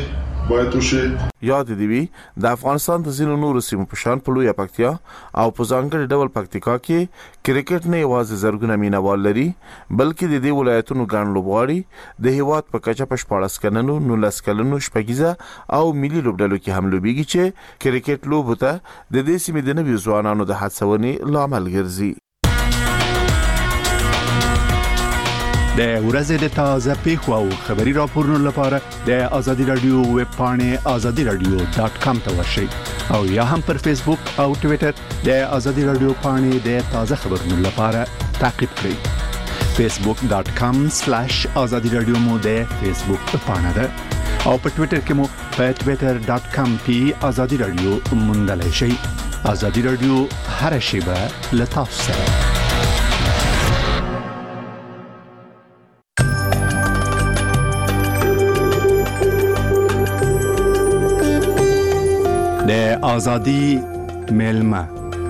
باید وشي. یاد دی وی د افغانستان د ځینو نورو سیمو په شان په لویه پکتیا او په ځانګړي ډول پکتیکا کې کرکټ نه یوازې زرګونه مینوال لري بلکې د دې ولایتونو ګڼ لوبغاړي د هیواد په کچه په 14 کلنو 19 کلنو شپږیزه او ملي لوبډلو کې هم لوبيږي چې کرکټ لوبو ته د دې سیمې د نویو ځوانانو د هڅونې لامل ګرځي. د ورځې د تازه پیښو او خبري راپورونو لپاره د ازادي رادیو ویب پاڼې azadiradio.com ته ورشئ او یا هم پر فیسبوک او ټوئیټر د ازادي رادیو پاڼې د تازه خبرونو لپاره تعقیب کړئ. facebook.com/azadiradio مو د فیسبوک پاڼه ده او په ټوئیټر کې مو په twitter.com/azadiradio موندلای شئ. ازادي رادیو هر شیبه له تاسو سره. د ازادي ملما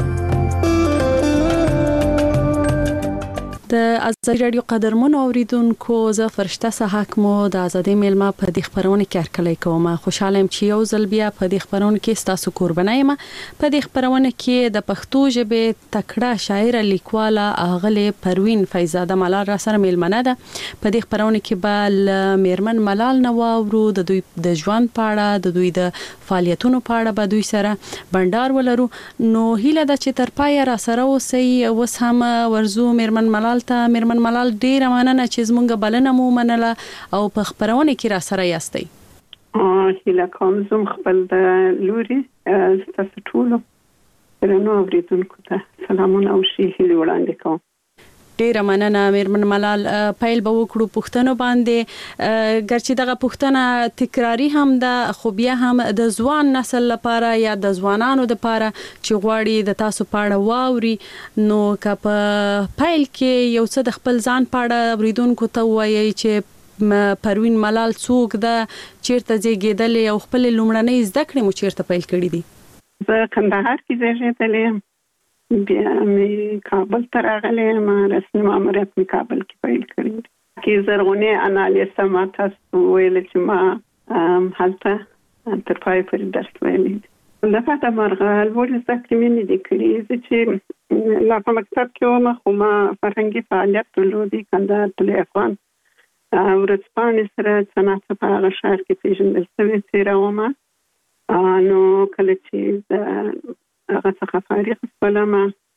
د ازادي رادیو قدرمن اوریدونکو زه فرشته صحاک مو د ازادي ملما په دې خبرونه کې هرکلی کوم. خوشاله يم چې یو ځل بیا په دې خبرونه کې تاسو قربانای یم. په دې خبرونه کې د پښتو ژبې تکړه شاعر لیکواله اغله پروین فیضزاده ملال را سره ملمنه ده. په دې خبرونه کې به میرمن ملال نواورو د دوی د ژوند په اړه د دوی د فعالیتونو په اړه به دوی سره بندر ولرو. نو هیله ده چې تر پای را سره اوسئ. اوس هم ورزو میرمن ملال ډیر مننه چې زمونږ بلنه مو منله او په خبرونه کې را سره یاستئ. هیله کوم زم خپل د لوري تاسو ټول نو اوریدونکو ته سلامونه او شي هیله وړاندې کوم. ډیر مننه میرمن ملال. پایل به وکړو پښتنو باندې ګرچې دغه پښتنه تکراری هم ده خو بیا هم د ځوان نسل لپاره یا د ځوانانو لپاره چې غواړي د تاسو پاړه واوري نو که په پایل کې یو څه د خپل ځان پاړه اوریدونکو ته وایي چې پروین ملال څوک ده چیرته زیږیدلې او خپل لومړنۍ زده کړې مو چیرته پیل کړې دي؟ زه کندهار کې زیږیدلې بیا مې کابل ته راغلم رسمي ماموریت مې کابل کې پیل کړی کې زرغونه انالیز ما تاسو ویل چې ما هلته تر پای پورې درس ویلې لکه دا مرغه ولې ځکه مې نه دي کړی چې لا په مکتب کې ومه خو ما فرهنګي فعالیت درلودي کندهار تل افغان ورځپاڼې سره صنعت په هغه ښار کې پیژندل شوې تیره ومه نو کله چې هغه څخه فارغ شولم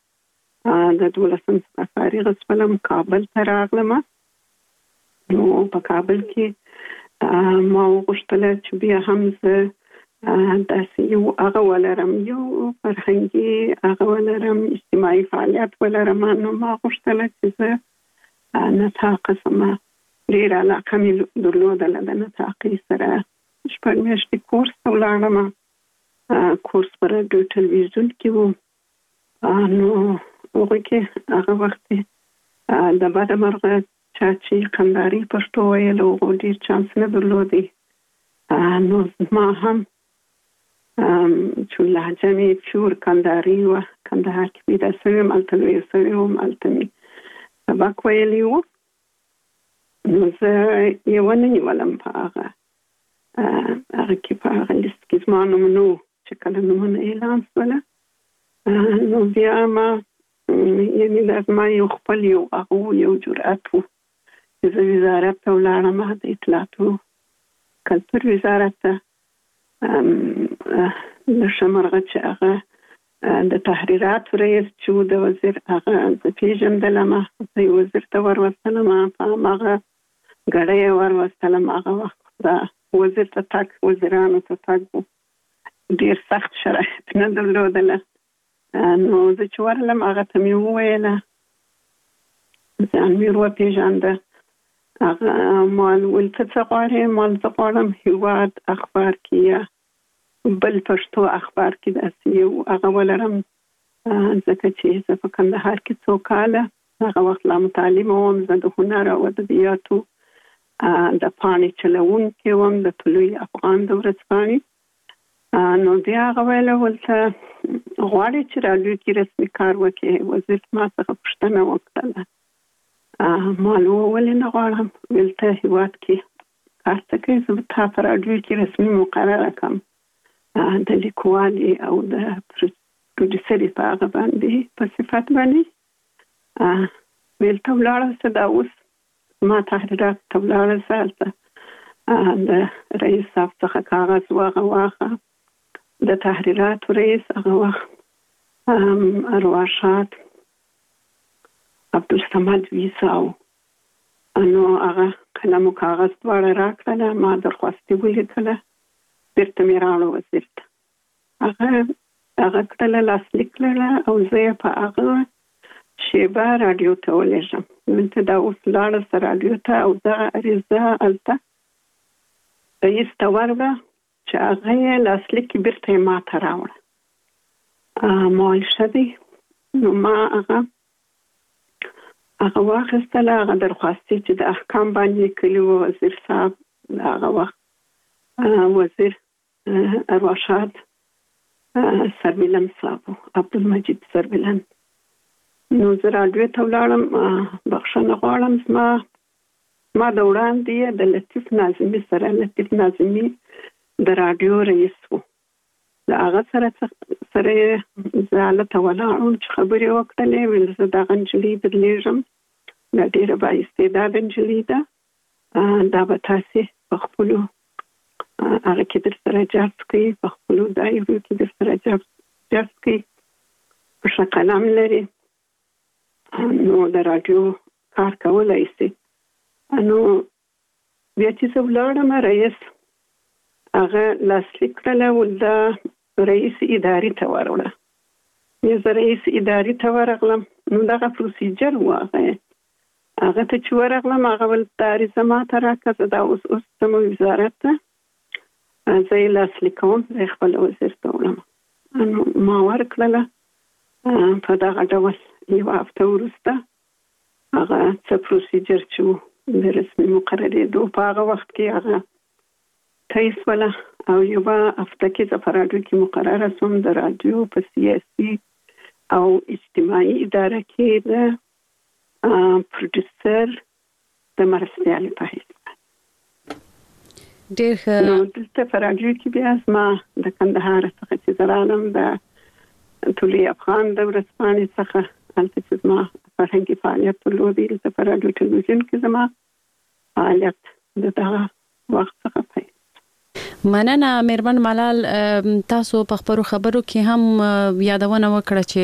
د 12 څخه فارغ شولم کابل ته راغلم. نو په کابل کې ما وغوښتل چې بیا هم زه داسې یو هغه ولرم یو فرهنګي هغه ولرم اجتماعي فعالیت ولرم. نو ما غوښتل چې زه نطاق سم ډېر علاقه مې درلودله د نطاقي سره شپږ میاشتې کورس ته ولاړم. کورس پر رادیو ټلویزیون کې وو. نو هغه کې هغه وخت د باد مرغه چې کندهاري پښتو ویل او ډیر چانس نه درلودي. نو ما هم چې لهجه مې چور کندهاري و کندهار کې پیدا شوم الته لوی شوم الته مې سبق ویلی و. نو زه یو نه نیولم په هغه کې په هغه لیست کې زما نومونه چې کله نومونه اعلان شوله نو بیا ما یعنی لازم یو خپل یو جرأت و چې زه وزارت ته ولاړم د اطلاعاتو کلتور وزارت ته لشمرغه چې هغه د تحریرات رئیس چې د وزیر هغه د پیژندلم زه وزیر ته ورسلم په هغه غړې ورسلم هغه وخت دا وزیر ته تک وزیرانو ته تک ډیر سخت شرایط نه درلودله. نو زه چې ورلم هغه ته مې وویله ځان مې وپېژانده هغه مال ول ته څه غواړې مال زه غواړم هېواد اخبار کې یا بل پښتو اخبار کې داسې یو هغه ولرم ځکه چې زه په کندهار کې څو کاله هغه وخت لا متعلمه وم. زه د هنر او ادبیاتو د پاڼې چلوونکې وم د طلوع افغان د ورځپاڼې. نو بیا هغه ویله ولته غواړې چې رادیو کې رسمي کار وکړې؟ وزیر ما څخه پوښتنه وکړله. ما ولې نه غواړم ولته هېواد کې کار څه کوي زه به تا په راډیو کې رسمي مقرره کړم د لیکوالې او د پروډوسرې په هغه باندې په صفت باندې ویل ته ولاړه څه دا اوس ما تحریرات ته ولاړه څه د رئیس صاحب څخه کاغذ واخه د تحریرات رئیس هغه وخت ارواښاد عبدالصمد ویساو نو هغه قلم او کاغذ دواړه راکړل ما درخواست ولیکله بیرته مې راوړه وزیر ته هغه کړله لاسلیک کړله او زه یې په هغه شیبه راډیو ته ولېږم دلته دا اوس لاړه سه راډیو ته او دغه عریضه هلته رئیس ته ورغله چې هغه یې لاسلیک بیرته یې ما ته راوړه ما ویل ښه دی نو ما هغه واخیستله هغه درخواستې چې د احکام باندې کلي و وزیر صاحب د هغه وخت وزیر ارواښاد سربیلن صاحب عبدالمجید سربیلن نو زه راډیو ته ولاړم بخښنه غواړم ما د وړاندې د لطیف ناظمي سره لطیف ناظمي د راډیو رئیس و د هغه سره زه هلته ولاړم چې خبرې وکړلې ویل زه دغه نجلۍ درلیږم دا ډېره بااستعداده نجلۍ ده دا به تاسې په خپلو هغه کې در سره جذب کوي په خپلو دایرو کې در سره جذب کوي په ښه قلم لري نو د راډیو کار کولی شي نو بیا چې زه ولاړم رئیس هغه لاسلیک کړله د رئیس ادارې ته ورغله بیا زه رئیس ادارې ته ورغلم نو دغه پروسیجر و هغه ته چې ورغلم هغه ول دا عریضه ماته راکړه زه دا اوس ځم وزارت ته زه یې لاسلیک کوم زه یې خپل وزیر ته وړم نو ما ورکړله په دغه ډول یوه هفته وروسته هغه څه پروسیجر چې و د رسمي مقررېدو په هغه وخت کې هغه طی شوله او یوه هفته کې زه په راډیو کې مقرره شوم د راډیو په سیاسي او اجتماعي اداره کې د پروډوسر د مرستیالې په حیث ډېر ښه نو دلته په راډیو کې بیا زما د کندهار څخه چې زه رالم د طلوع افغان د ورځپاڼې څخه هلته چې زما فرهنګي فعالیت درلود دلته په راډیو ټلویزیون کې زما فعالیت د دغه وخت څخه پیل مننه میرمن ملال تاسو په خبرو کې هم یادونه وکړه چې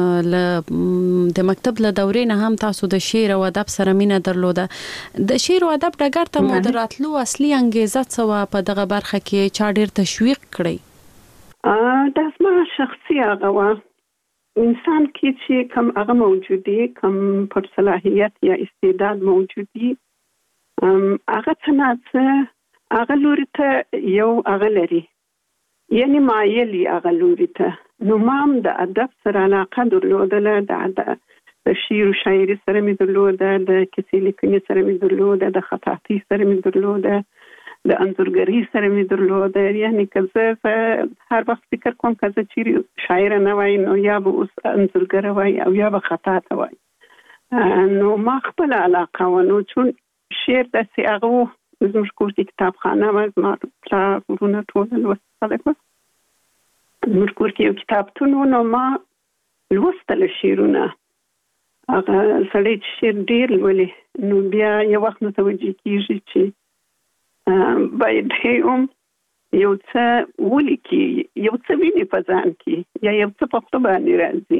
د مکتب له دورې نه هم تاسو د شعر او ادب سره مینه درلوده د شعر او ادب ډګر ته مو دراتلو اصلي انګیزه څه و په دغه برخه کې چا ډېر تشویق کړی دا زما شخصي هغه و انسان کې چې کوم هغه موجودي کوم پر صلاحیت یا استعداد موجودي هغه څه هغه لوري ته یو هغه لري یعنی مایلی هغه لوري ته نو ما هم د ادب سره علاقه درلودله د شعر او شاعري سره مې درلوده د کیسې لیکنې سره مې درلوده د خطاطۍ سره مې درلوده د انځورګرۍ سره مې درلوده یعنی که زه هر وخت فکر کوم که زه چیرې شاعره نه وای نو یا به اوس انځورګره وای او یا به خطاطه وای نو ما خپله علاقه و نو چون شعر داسې هغه و زموږ کور کې کتابخانه وه زما پلار ورونه ټول لوست خلک وه زموږ کور کې یو کتابتون و نو ما لوستله شعرونه هغه سړی چې شعر ډېر لولي نو بیا یو وخت متوجه کېږي چې باید هم یو څه ولیکي یو څه ویني په ځان کې یا یو څه په خپله باندې راځي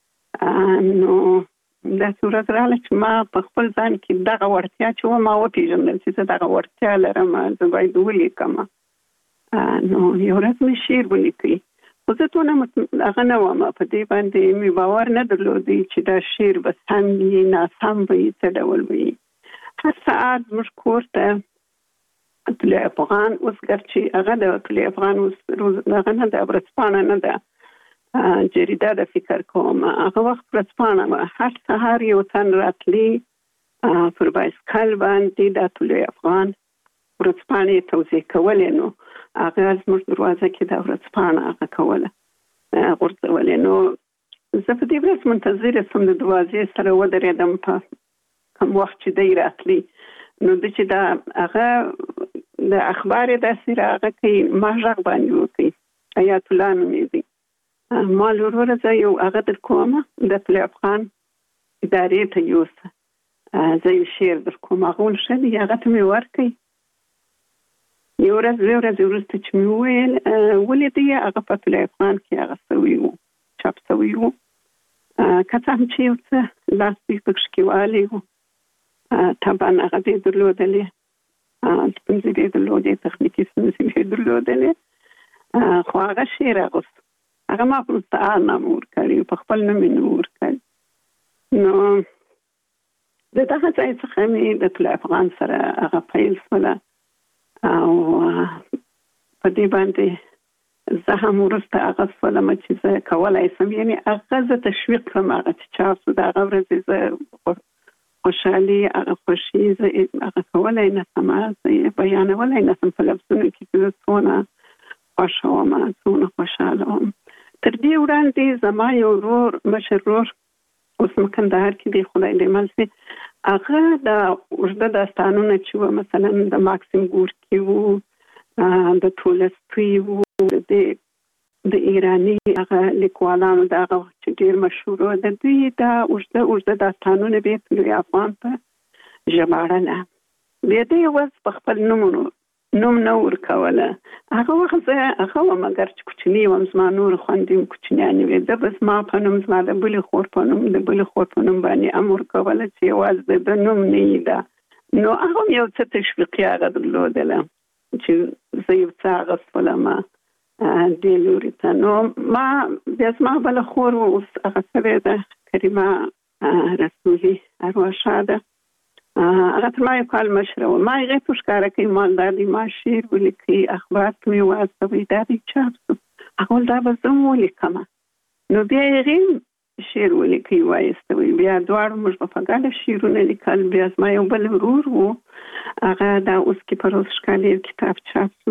نو داسې ورځ راغله چې ما په خپل ځان کې دغه وړتیا چې وه ما وپېژندل چې زه دغه وړتیا لرم زه باید ولیکم نو یو ورځ مې شعر ولیکئ خو زه دونه هغه نه وم په دې باندې مې باور نه درلودی چې دا شعر به سم وي ناسم به وي څه ډول وي هر سهار زموږ کور ته طلوع افغان اوس ګرچې هغه د طلوع افغان اوس هغه نه ده ورځپاڼه نه ده جریده د فکر کوم هغه وخت ورځپاڼه وه هر سهار یو تن راتلی پر بایسکل باندې د طلوع افغان ورځپاڼې توزیع کولې نو هغه زموږ دروازه کې د ورځپاڼه هغه کوله غورځولې نو زه په دې ورځ منتظره شوم د دروازې سره ودرېدم په کوم وخت چې دی راتلی نو د چې دا هغه د اخبار داسې راغی کې ما ژغ باندې وکړي آیات الله نومېږي ما لورور زه یو هغه در کومه د طلع افغان ادارې ته یوسه زه یو شعر در کوم هغه ولښه دی هغه ته مې ورکړي یو ورځ دوه ورځې وروسته چې مې وویل ولې دی هغه په طلع افغان کې هغه سوي وو چاپ سوي وو که څه هم چې یو څه لاس دوی پکښې کې والی وو طبعا هغه دې درلودلې ستونزې دې درلودې تخنیکي ستونزې دې درلودلې خو هغه شعر اغوست هغه ما په مستعار نامه ورکړی په خپل نوم یې نه ورکړی نو د دغه ځای څخه مې د طلع افغان سره هغه پیل شوله او په دې باندې زه هم وروسته هغه شولم چې زه کولی شم یعنې هغه زه تشویق کړم هغه چې چاپ شو د هغه ورځې زه خوشحالي هغه خوښي زه هغه کولی نه شم زه یې بیانولی نه شم په لفظونو کې چې زه څونه خوښه وم څونه خوشحاله وم تر دې وړاندې زما یو ورور مشر ورور اوس کندهار کې دی خدای دې مل شي هغه د اوږده داستانونه چې وو مثلا د ماکسیم ګورکي وو د تولستوی وو د ایراني هغه لیکوالانو د هغه چې ډېر مشهور وو د دوی دا اوږده داستانونه به طلوع افغان په ژباړله بیا دې اوس په خپل نوم نه ورکوله هغه وخت زه هغه وم اګر چې کوچني وم زما نور خویندې هم کوچنیانې وې ده به زما په نوم زما د بلې خور په نوم د بلې خور په نوم باندې هم ورکوله چې یوازې د نوم نه یې ده نو هغه هم یو څه تشویقي هغه درلودله چې زه یو څه اغوستلم دې لوري ته نو ما بیا زما بله خور اوس هغه سوې ده کریمه رسولي ارواښاده هغه تر ما یو کال مشره وه ما هغې ته ښکاره کوي ما دا دی ما شعر ولیکئ اخبار ته مې واستوئ دا دی چاپ شو هغه ویل دا به زه هم ولیکمه نو بیا هغې شعر ولیکئ وایستوئ بیا دواړو موږ به په ګډه شعرونه لیکل بیا زما یو بل ورور و هغه دا اوس کې په روز ښکالي کتاب چاپ شو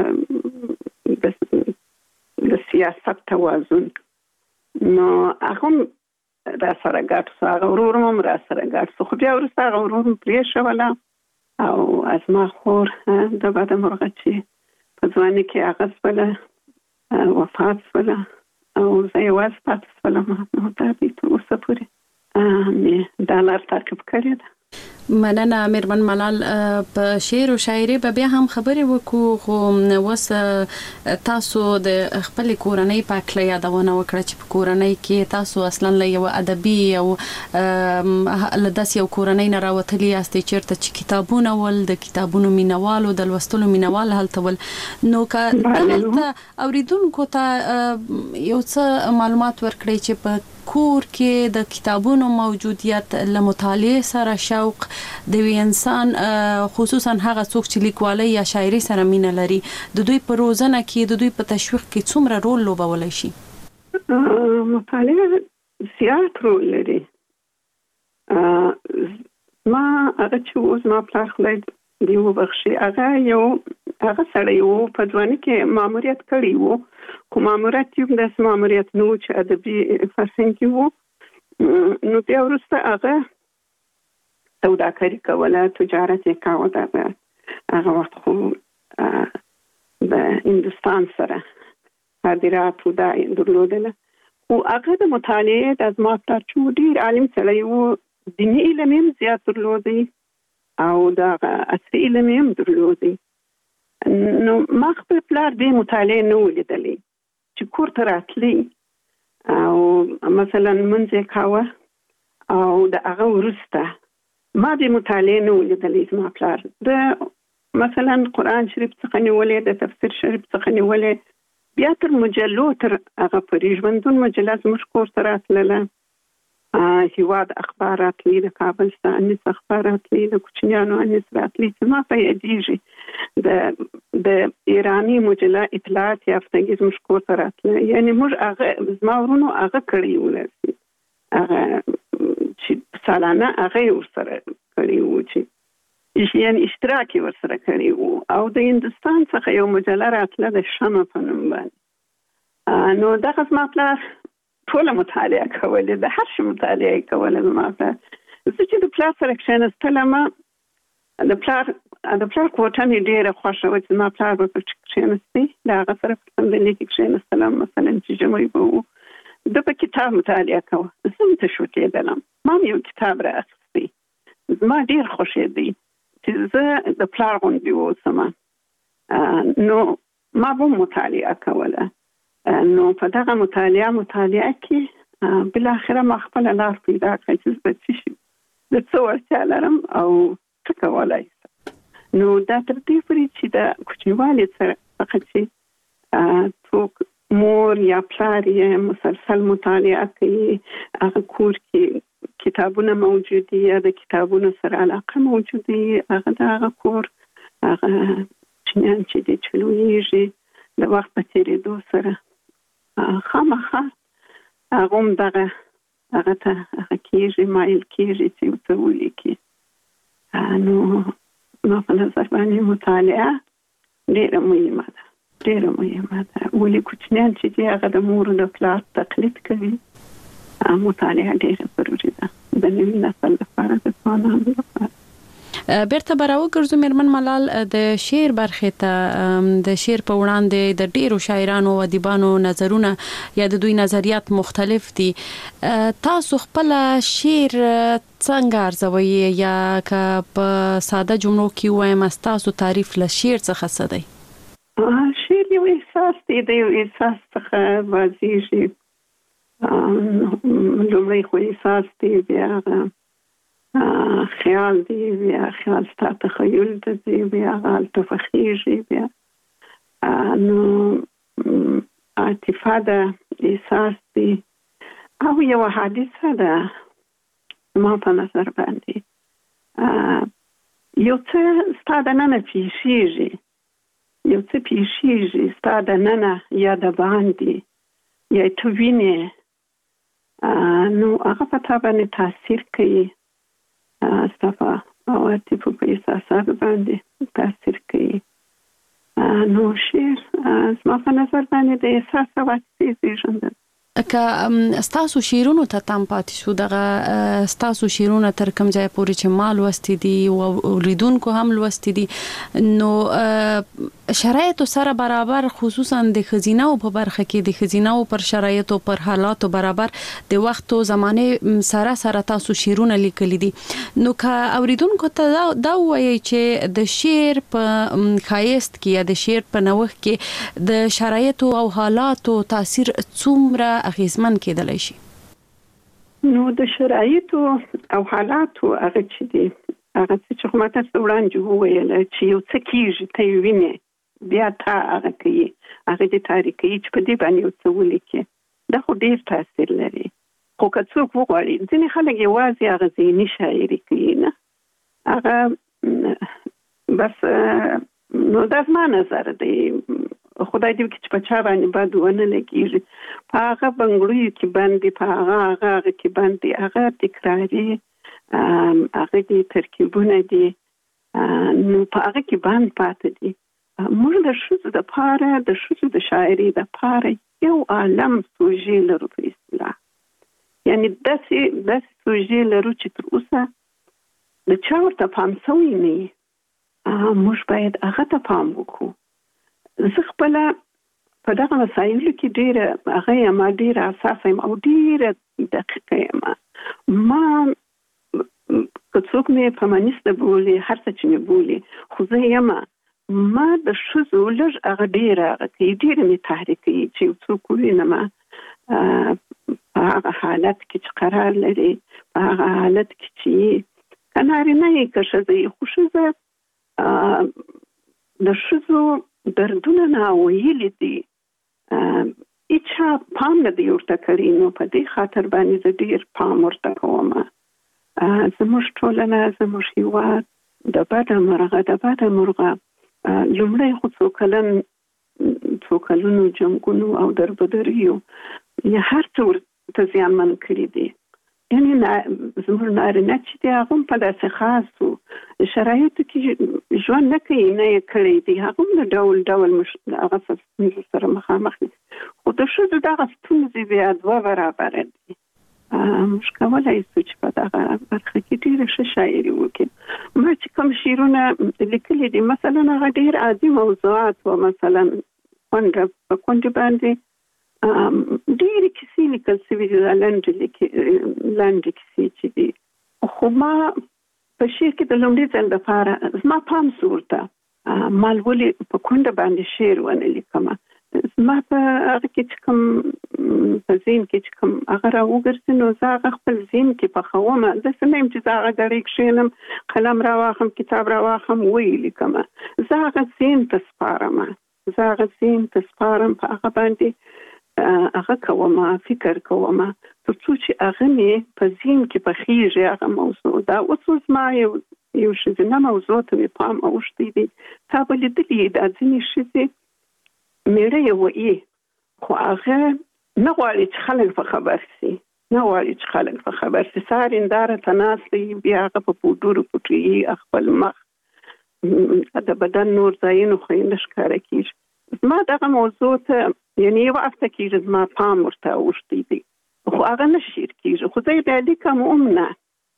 د سیاست توازن نو هغه هم را سره ګډ شو هغه ورور هم را سره ګډ شو خو بیا وروسته هغه ورور م پرېښوله او زما خور د بده مرغه چې په ځواني کې هغه شوله وفات شوله او زه یوازې پاتې شولم نو دا دی تر اوسه پورې مې دا لار تعقیب کړې ده مننه میرمن ملال په شعر او شاعري به بیا هم خبرې وکړو خو اوس تاسو د خپل کورنۍ په اړه یادونه وکړه چې په کورنۍ کې تاسو اصلا له یو ادبي او لداس یو کورنۍ نه راوتلی یاستئ چیرته چې کتابونه ول د کتابونو مینوالو د لوستلو مینوال هلته ول نو که دلته اوریدونکو ته یو څه معلومات ورکړئ چې په کور کې د کتابونو موجودیت له مطالعه سره شوق د انسان خصوصا هغه څوک چې لیکوالۍ یا شاعري سره مینه لري د دوی په روزنه کې د دوی په تشویق کې څومره رول لوبولی شي مطالعه زیات رول لري ما هغه چې اوس ما پلار خدای دې وبخښي هغه سړی و په ځواني کې ماموریت کړی و خو ماموریت یو داسې ماموریت نه و چې ادبي فرهنګي و نو بیا وروسته هغه سوداګري کوله تجارت یې کاوه هغه وخت خو د هندوستان سره صادرات دا درلودله خو هغه د مطالعې د زما پلار چې ډېر عالم سړی و دیني علم یې زیات درلودی او دا عصري علم یې درلودی نو ما خپل پلار دې مطالعه نه ولیدلې چې کور ته راتلی او مثلا منځ یې کاوه او د هغه وروسته ما دې مطالعه نه ولیدلې زما پلار د مثلا قرآن شریف څخه نیولې د تفسیر شریف څخه نیولې بیا تر مجلو تر هغه پورې ژوندون مجله زموږ کور ته راتلله هیواد اخبار راتلی د کابل څخه انیس اخبار راتلی د کوچنیانو انیس راتلی چې ما په یادېږي د ایرانی مجله اطلاعات یافتګي زموږ کور ته راتله یعنې موږ هغه زما ورونو هغه کړی ولرسي هغه چې سالانه هغه ورسره کړی و چې یعنې اشتراک یې ورسره کړی و او د هندوستان څخه یو مجله راتله د شمع په نوم باندې نو دغه زما پلار ټوله مطالعه کولې د هر شي مطالعه کوله زما پلار زه چې د پلار سره کښېنستلم د پلار د پلار کوټه مې ډېره خوښه وه چې ما پلار به پکې کښېنستی د هغه سره په څنډلې کې کښېنستلم مثلا چې ژمی به و د په کتاب مطالعه کوه زه هم تشویق کېدلم ما هم یو کتاب رااخیستی زما ډېر خوښېدی چې زه د پلار غوندې واوسم نو ما به مطالعه کوله نو په دغه مطالعه کې بالاخره ما خپله لار پیدا کړه چې زه به څه شي زه څه وړتیا لرم او څه کولی شم نو دا تر دې پورې چې د کوچنیوالي څخه چې څوک مور یا پلار یې مسلسل مطالعه کوي هغه کور کې کتابونه موجود دي یا د کتابونو سره علاقه موجود دي هغه د هغه کور هغه چنیان چې دي چې لویږي د وخت په تېرېدو سره خامخا هغه هم دغه ته هغه کېږي مایل کېږي چې یو څه ولیکي نو ما په نظر باندې مطالعه ډېره مهمه ده ولې کوچنیان چې دي هغه د مور او د پلار تقلید کوي مطالعه ډېره ضروري ده د نوي نسل لپاره د ځوانانو لپاره بیرته براو ګرځو مېرمن ملال د شعر برخې ته د شعر په وړاندې د ډیرو شاعرانو او ادیبانو نظرونه یا د دوی نظریات مختلف دي تاسو خپل شعر څنګه ارزوي یا که په ساده جملو کې وایم تاسو تعریف له شعر څخه څه دی شعر یو احساس دی د یو احساس څخه واضحېږي لومړی خو احساس دی بیا خیال دی بیا خیال ستا تخیل دی بیا هلته فخیږي بیا نو عاطفه ده احساس دی او یو حادثه ده ما په نظر باندې یو څه ستا دننه پیښیږي یو څه پیښیږي ستا دننه یا د باندې یا ته وینې نو هغه په تا باندې تاثیر کوي ستا په عواطفو په احساساتو باندې تاثیر کوي نو شعر زما په نظر باندې د احساس او عاطفې زېږنده که ستاسو شعرونو ته تم پاتې شو دغه ستاسو شعرونه تر کوم ځای پورې چې ما لوستي دي او لیدونکو هم لوستي دي نو شرایطو سره برابر خصوصا د ښځیناو په برخه کې د ښځیناو پر شرایطو پر حالاتو برابر د وخت او زمانه سره تاسو شعرونه لیکلي دي نو که اوریدونکو ته دا وایي چې د شعر په ښایست کې یا د شعر په نوښت کې د شرایطو او حالاتو تاثیر څومره اغیزمن کېدلی شي نو د شرایطو او حالاتو هغه چې دي هغه چې خو ماته وړاندې وویل چې یو څه کېږي ته یې وینې بیا تا هغه کوي هغه دې تاریخ کوي چې په دې باندې یو څه ولیکي دا خو ډېر تاثیر لري خو که څوک وغواړي ځینې خلک یوازې هغه ذهني شاعري کوي نه هغه بس نو دا زما نظر دی خدای دې وکړي چې په چا باندې بد ونه لګېږي په هغه بنګړیو کې باندې په هغه کې باندې هغه تکراري هغه دې ترکیبونه دي نو په هغه کې باندې پاتې دي موږ د ښځو دپاره د ښځو د شاعري دپاره یو عالم سوژې لرو په اصطلاح یعنې داسې سوژې لرو چې تر اوسه د چا ورته پام سوی نه وي موږ باید هغه ته پام وکړو زه خپله په دغه مسایلو کې ډېره هغه یم ډېره حساسه یم او ډېره دقیقه یم ما که څوک مې فمینیسته بولي هر څه چې مې بولي خو زه یم ما د ښځو لږ هغه ډېره هغه کوي ډېره مې تحریک کوي چې یو څوک ووینم په هغه حالت کې چې قرار لري په هغه حالت کې چې که نارینه یې که ښځه یې خو ښځه د ښځو دردونه ناویلي دي هیچا پام نه دی ورته کړی نو په دې خاطر باندې زه ډېر پام ورته کوم زموږ ټولنه زموږ هېواد د بده مرغه لومړی خو څو کلونو جنګونو او دربدریو یا هر څه ورته زیانمن کړي دي یعنې زموږ نارینه چې دی هغه هم په داسې خاصو شرایطو کې ژوند نه کوي نه یې کړی دی هغه هم د ډول هغه ستونزو سره مخامخ دي خو د ښځو دغه ستونزې بیا دوه برابره دي موږ کولای شو چې په دغه برخه کې ډېر ښه شاعري وکړو. ما چې کوم شعرونه لیکلي دي مثلا هغه ډېر عادي موضوعات و، مثلا کونډه باندې ډېر کیسې لیکل شوي دي، لاندې کیسې چې دي. خو ما په شعر کې د لومړي ځل دپاره زما پام شو ورته ما ولې په کونډه باندې شعر ونه لیکم. زما په هغه کې چې کوم په ذهن کې چې کوم هغه راوګرځي نو زه هغه خپل ذهن کې پخوم. داسې نه یم چې زه هغه ګړی کښېنم قلم راواخلم کتاب راواخلم ویې لیکم. زه هغه ذهن ته سپارم په هغه باندې هغه کوم فکر کوم تر څو چې هغه مې په ذهن کې پخېږي هغه موضوع. دا اوس ما یو ښځینه موضوع ته مې پام اوښتی دی. تا به لیدلي دا ځینې ښځې میړه یې وایي خو هغه نه غواړي چې خلک په خبر سي، سهار هنداره ته ناست دی، بیا هغه په پوډرو پټوي خپل مخ، د بدن نور ځایونه خو یې نه ښکاره کېږي. زما دغه موضوع ته یعنې یوه هفته کېږي زما پام ورته اوښتی دی، خو هغه نه شعر کېږي. خو زه یې بیا لیکم هم نه،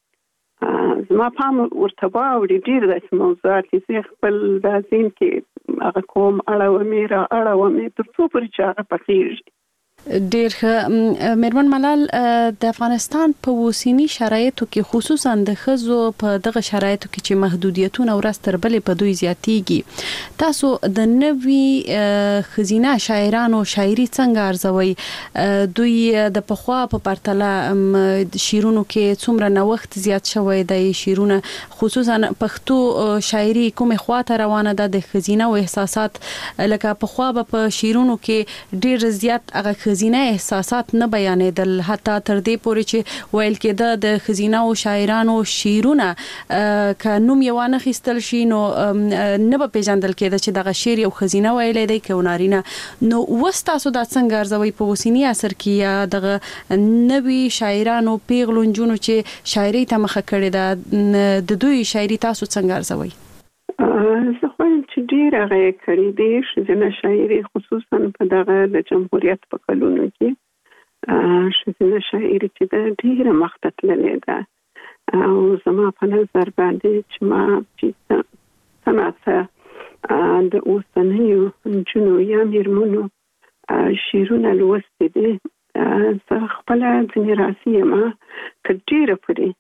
زما پام ورته واوړي ډېر داسې موضوعات دي. زه خپل دا ذهن کې هغه کوم اړومې تر څو پورې چې هغه پخېږي. ډېر ښه. میرمن ملال، د افغانستان په اوسنی شرایطو کې خصوصا د ښځو په دغه شرایطو کې چې محدودیتونه ورځ تر بلې په دوی زیاتېږي، تاسو د نوي ښځینه شاعرانو شاعري څنګه ارزوئ؟ دوی د پخوا په پرتله شعرونو کې څومره نوښت زیات شوی دی؟ شعرونه خصوصا پښتو شاعري کومې خواته روانه ده؟ د ښځینه احساسات لکه پخوا په شعرونو کې ډېر زیات هغه ښځینه احساسات نه بیانېدل، حتی تر دې پورې چې ویل کېده د ښځینه او شاعرانو شعرونه که نوم یې وانه خیستل شي نو نه به پیژندل کېده چې دغه شعر یو ښځینه ویلی دی که نارینه. نو اوس تاسو دا څنګه ارزوئ په اوسني عصر کې، یا دغه نوي شاعرانو پیغلو نجونو چې شاعري ته مخه کړې ده د دوی شاعري تاسو څنګه ارزوئ؟ زه خوایم چې ډېر هغه یې کړي دي ښځینه شاعري، خصوصا په دغه د جمهوریت په کلونو کې ښځینه شاعري چې ده ډېره مخته تللې ده. او زما په نظر باندې چې ما چې څه ناڅه د اوسنیو نجونو یا میرمنو شعرونه لوستي دي، زه خپله ځینې راضي یم تر ډېره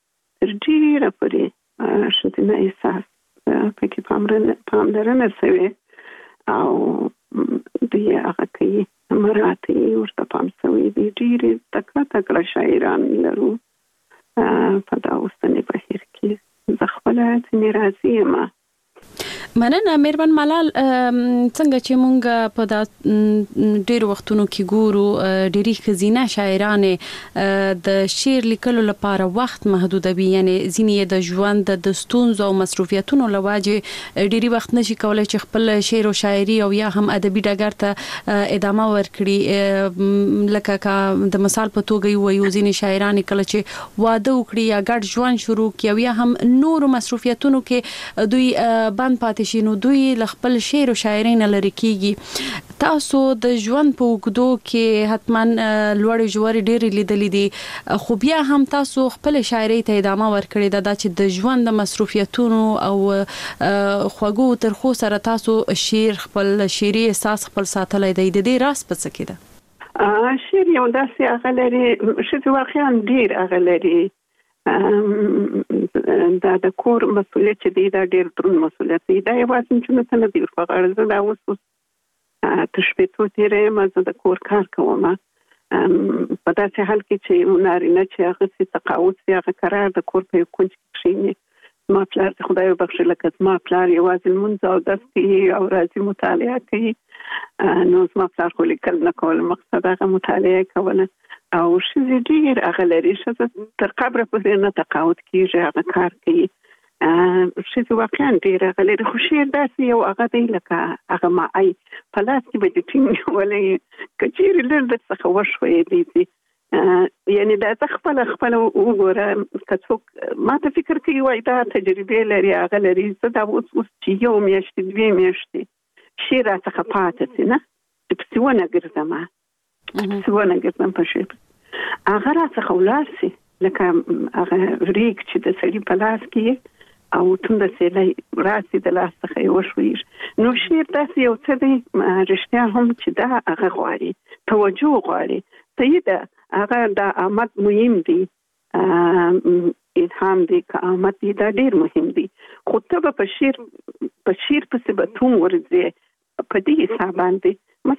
پورې ښځینه احساس پکې پاملرنه شوې او دوی هغه کوي مراعات یې ورته پام شوی دی. ډېرې تکړه شاعران لرو په دا اوسني بهیر کې. زه خپله ځینې راضي یم. مننه. میرمن ملال، څنګه چې مونږ په دا ډېر وختونو کې ګورو ډېری ښځینه شاعرانې د شعر لیکلو لپاره وخت محدودوي، یعنی ځینې د ژوند د ستونزو او مصروفیتونو له وجې ډېری وخت نشي کولای چې خپل شعر او شاعري او یا هم ادبي ډګر ته ادامه ورکړي. لکه د مثال په توګه وایو ځینې شاعرانې کله چې واده وکړي یا ګډ ژوند شروع کړي او یا هم نورو مصروفیتونو کې دوی بند پاتې شي نو دوی له خپل شعر او شاعري نه لرې کېږي. تاسو د ژوند په اوږدو کې حتما لوړې ژورې ډېرې لیدلې دي، خو بیا هم تاسو خپل شاعري ته ادامه ورکړې ده چې د ژوند د مصروفیتونو او خوږو ترخو سره تاسو خپل شعري احساس خپل ساتلی دی. د دې راز په څه کې ده؟ شعر یو داسې هغه لري، ښځې واقعا ډېر هغه لري. دا د کور مسؤلیت چې دی دا ډېر دروند مسؤلیت دی. دا یوازې نجونو ته نه دی ور په غاړه. زه دا اوس تر شپېتو تېره یم، زه د کور کار کوم په داسې حال کې چې نارینه چې هغه سي تقاعد سي هغه قرار د کور په یو کونج کې کښېني. زما پلار د خدای وبخښي لکه زما پلار یوازې لمونځ او اودس کوي او راځي مطالعه کوي. نو زما پلار خو لیکل نه کول، مقصد هغه مطالعه کوله. او ښځې ډېر هغه لري، ښځه تر قبره پورې نه تقاعد کېږي، هغه کار کوي. ښځې واقعا ډېر هغه لري. خو شعر داسې یو هغه دی لکه هغه ماعی په لاس کې به دې ټینګ نیولی که چېرې لږ درڅخه وښویېدی دي. یعنې دا ته خپله وګوره، که څوک ما ته فکر کوي وایي دا تجربې لري هغه لري. زه دا اوس چې یو میاشتې 2 میاشتې شعر راڅخه پاتې سي نه، چې پسې ونه ګرځم په شعر. هغه راڅخه ولاسي لکه هغه ریک چې د سړي په لاس کې او توند سیلای راسي د لاس څخه یو شوي نو شعر داسې یو څه دی رښتیا هم چې دا هغه غواړي توجه غواړي صحیح ده هغه د آمد مهم دی الهام دی که آمد دی دا ډیر مهم دی خو ته په شعر پسې به توم ورځي په دې حساب باندې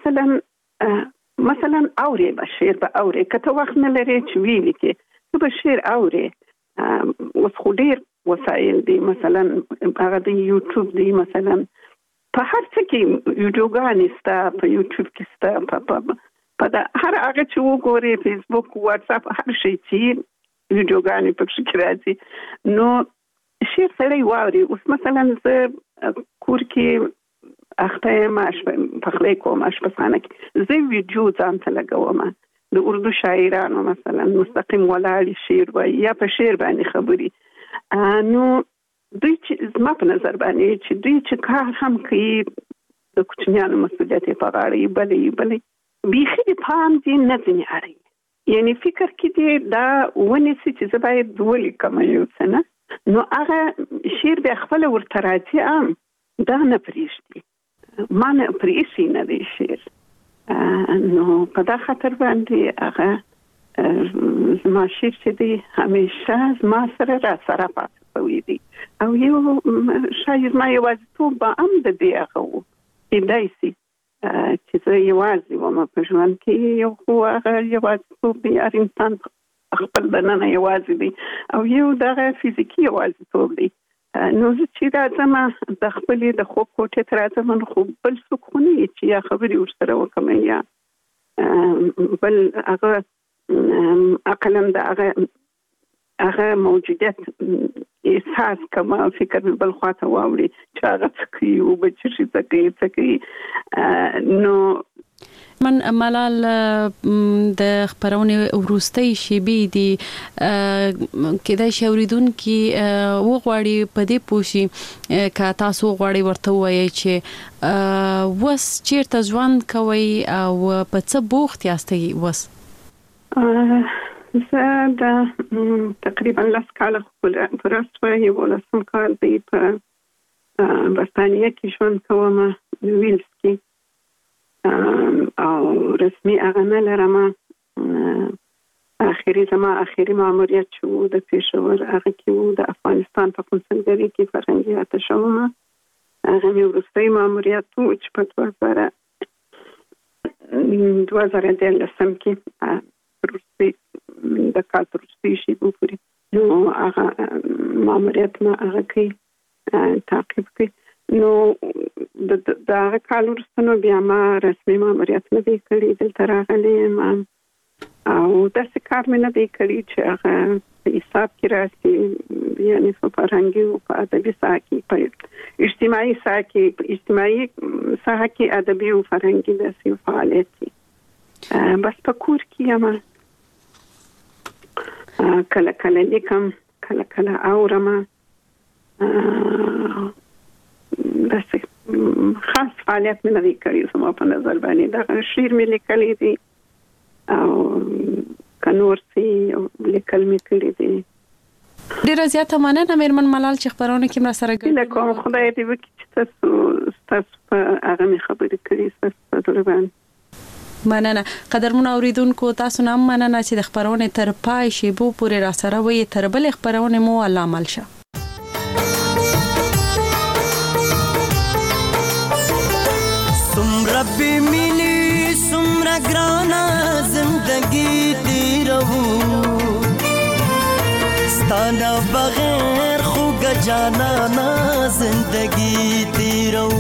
مثلا اوري به شعر به اوري کته وخت نه لري چې ویلي کې ته به شعر اوري اوس خو ډیر وسایل دي مثلا هغه د یوټیوب دی مثلا په هر څه کې ویډیوګانې ستا په یوټیوب کې ستا په هر هغه چې وګوري فیسبوک واتس اپ هر شي چې ویډیوګانې پکې راځي نو شعر سره واوري اوس مثلا زه کور کې اخته ماش په خله کوم ماش په خانه کې زه ویډیو ځان ته لګوم د اردو شاعرانو مثلا مستقیم ولاړ شعر وای یا په شعر باندې خبري نو دوی چې زما په نظر باندې چې دوی چې کار هم کوي د کوچنیانو مسؤلیت په غاړه بلې بیخي پام دې نه ځنی اړي یعنی فکر کې دې دا ونی چې زه باید ولي کوم یو څه نه نو هغه شعر به خپل ورته راځي دا نه پریشتي ما نه پریشي نه دی شعر نو په دا خاطر باندې هغه زما شعر چې دی همیشه زما سره را سره پاتې دی او یو شاید ما یوازیتوب به هم د دې هغه و کېدای شي چې زه یوازې وم په ژوند کې یو خو هغه یوازیتوب دی هر انسان خپل دننه یوازې دی او یو دغه فزیکي یوازیتوب دی نو زه چې راځم د خپلې د خوب کوټې ته راځم نو خو بل څوک خو نه چې یا خبرې ورسره وکړم یا بل هغه عقلاً د هغه موجودیت احساس کوم فکر بل خواته واوري چې هغه څه کوي او به څه کوي نو من ملال د خبرونه وروستۍ شیبې دي کله چې اوریدونکو وغواړي په دې پوښي که تاسو غواړي ورته وایي چې وس چیرته ژوند کوي او په څه بوخت یاستئ وس زه دا تقریبا 10 کال پرسته یو لسم کال دی په برتانیه کې ژوند کوم ویلز کې او رسمي هغه نه لرم اخیری ماموریت شو د پېښور هغه کې وو د افغانستان په کنسولګری کې فرهنګي اتشوم هغه مې وروستي ماموریت وو چې په 2013 کې وروستي د کال وروستي شي وګوري نو هغه ماموریت ما هغه کې تعقیب کې نو د هغه کال وروسته بیا ما رسمي ماموریت نه دی کړی دلته راغلی یم او داسې کار مې نه دی کړی چې هغه په حساب کې راسي یعنې په فرهنګي او په ادبي ساحه کې په اجتماعي ساحه کې ادبي او فرهنګي داسې فعالیت دي بس په کور کې یم کله لیکم کله اورم داسې خاص فعالیت مې نه دی کړی زما په نظر باندې دا شعر مې لیکلی دی او کنور سي لیکل مې کړی دی ډیره زیاته مننه مېرمن ملال چې خبرونه کې مر سره ګټه کوم خدای دې وکړي چې تاسو په هغه مې خبرې کړې تاسو په دربان مننه قدرمن اوریدونکو تاسو نام مننه چې د خبرونه تر پای شی بو پورې را سره وي تر بل خبرونه مو علامل شه ربي ملي سمرا گرانا زندگی تیرو ستانا بغیر خوگ جانانا زندگی تیرو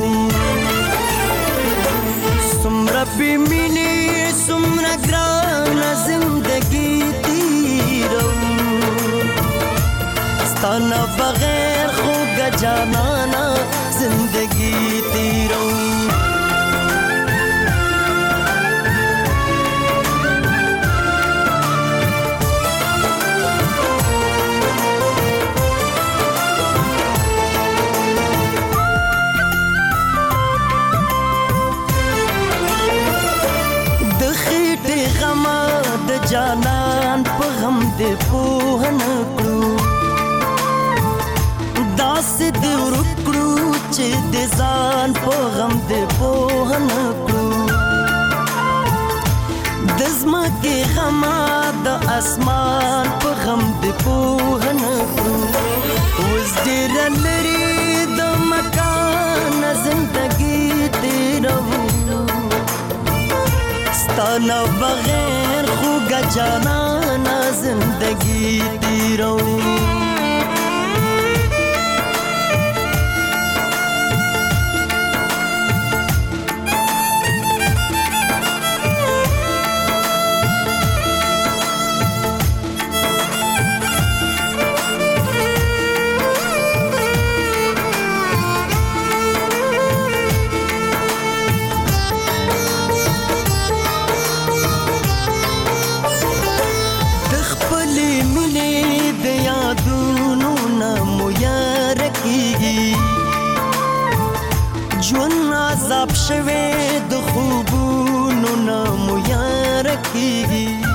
ربي ملي سمرا گرانا زندگی تیرو ستانا بغیر خوگ جانانا زندگی تیرو जाना په نکړو داسې د ورکړو چې د ځان په غم د په نکړو د زمکه غما د اسمان په غم د په نکړو وز ډېر لري د مکان زندگی تیرو ستانه بغیر خوږه جانانه زندگی تیرو ژوند عذاب شوه د خوبونو نه مو یار کیږي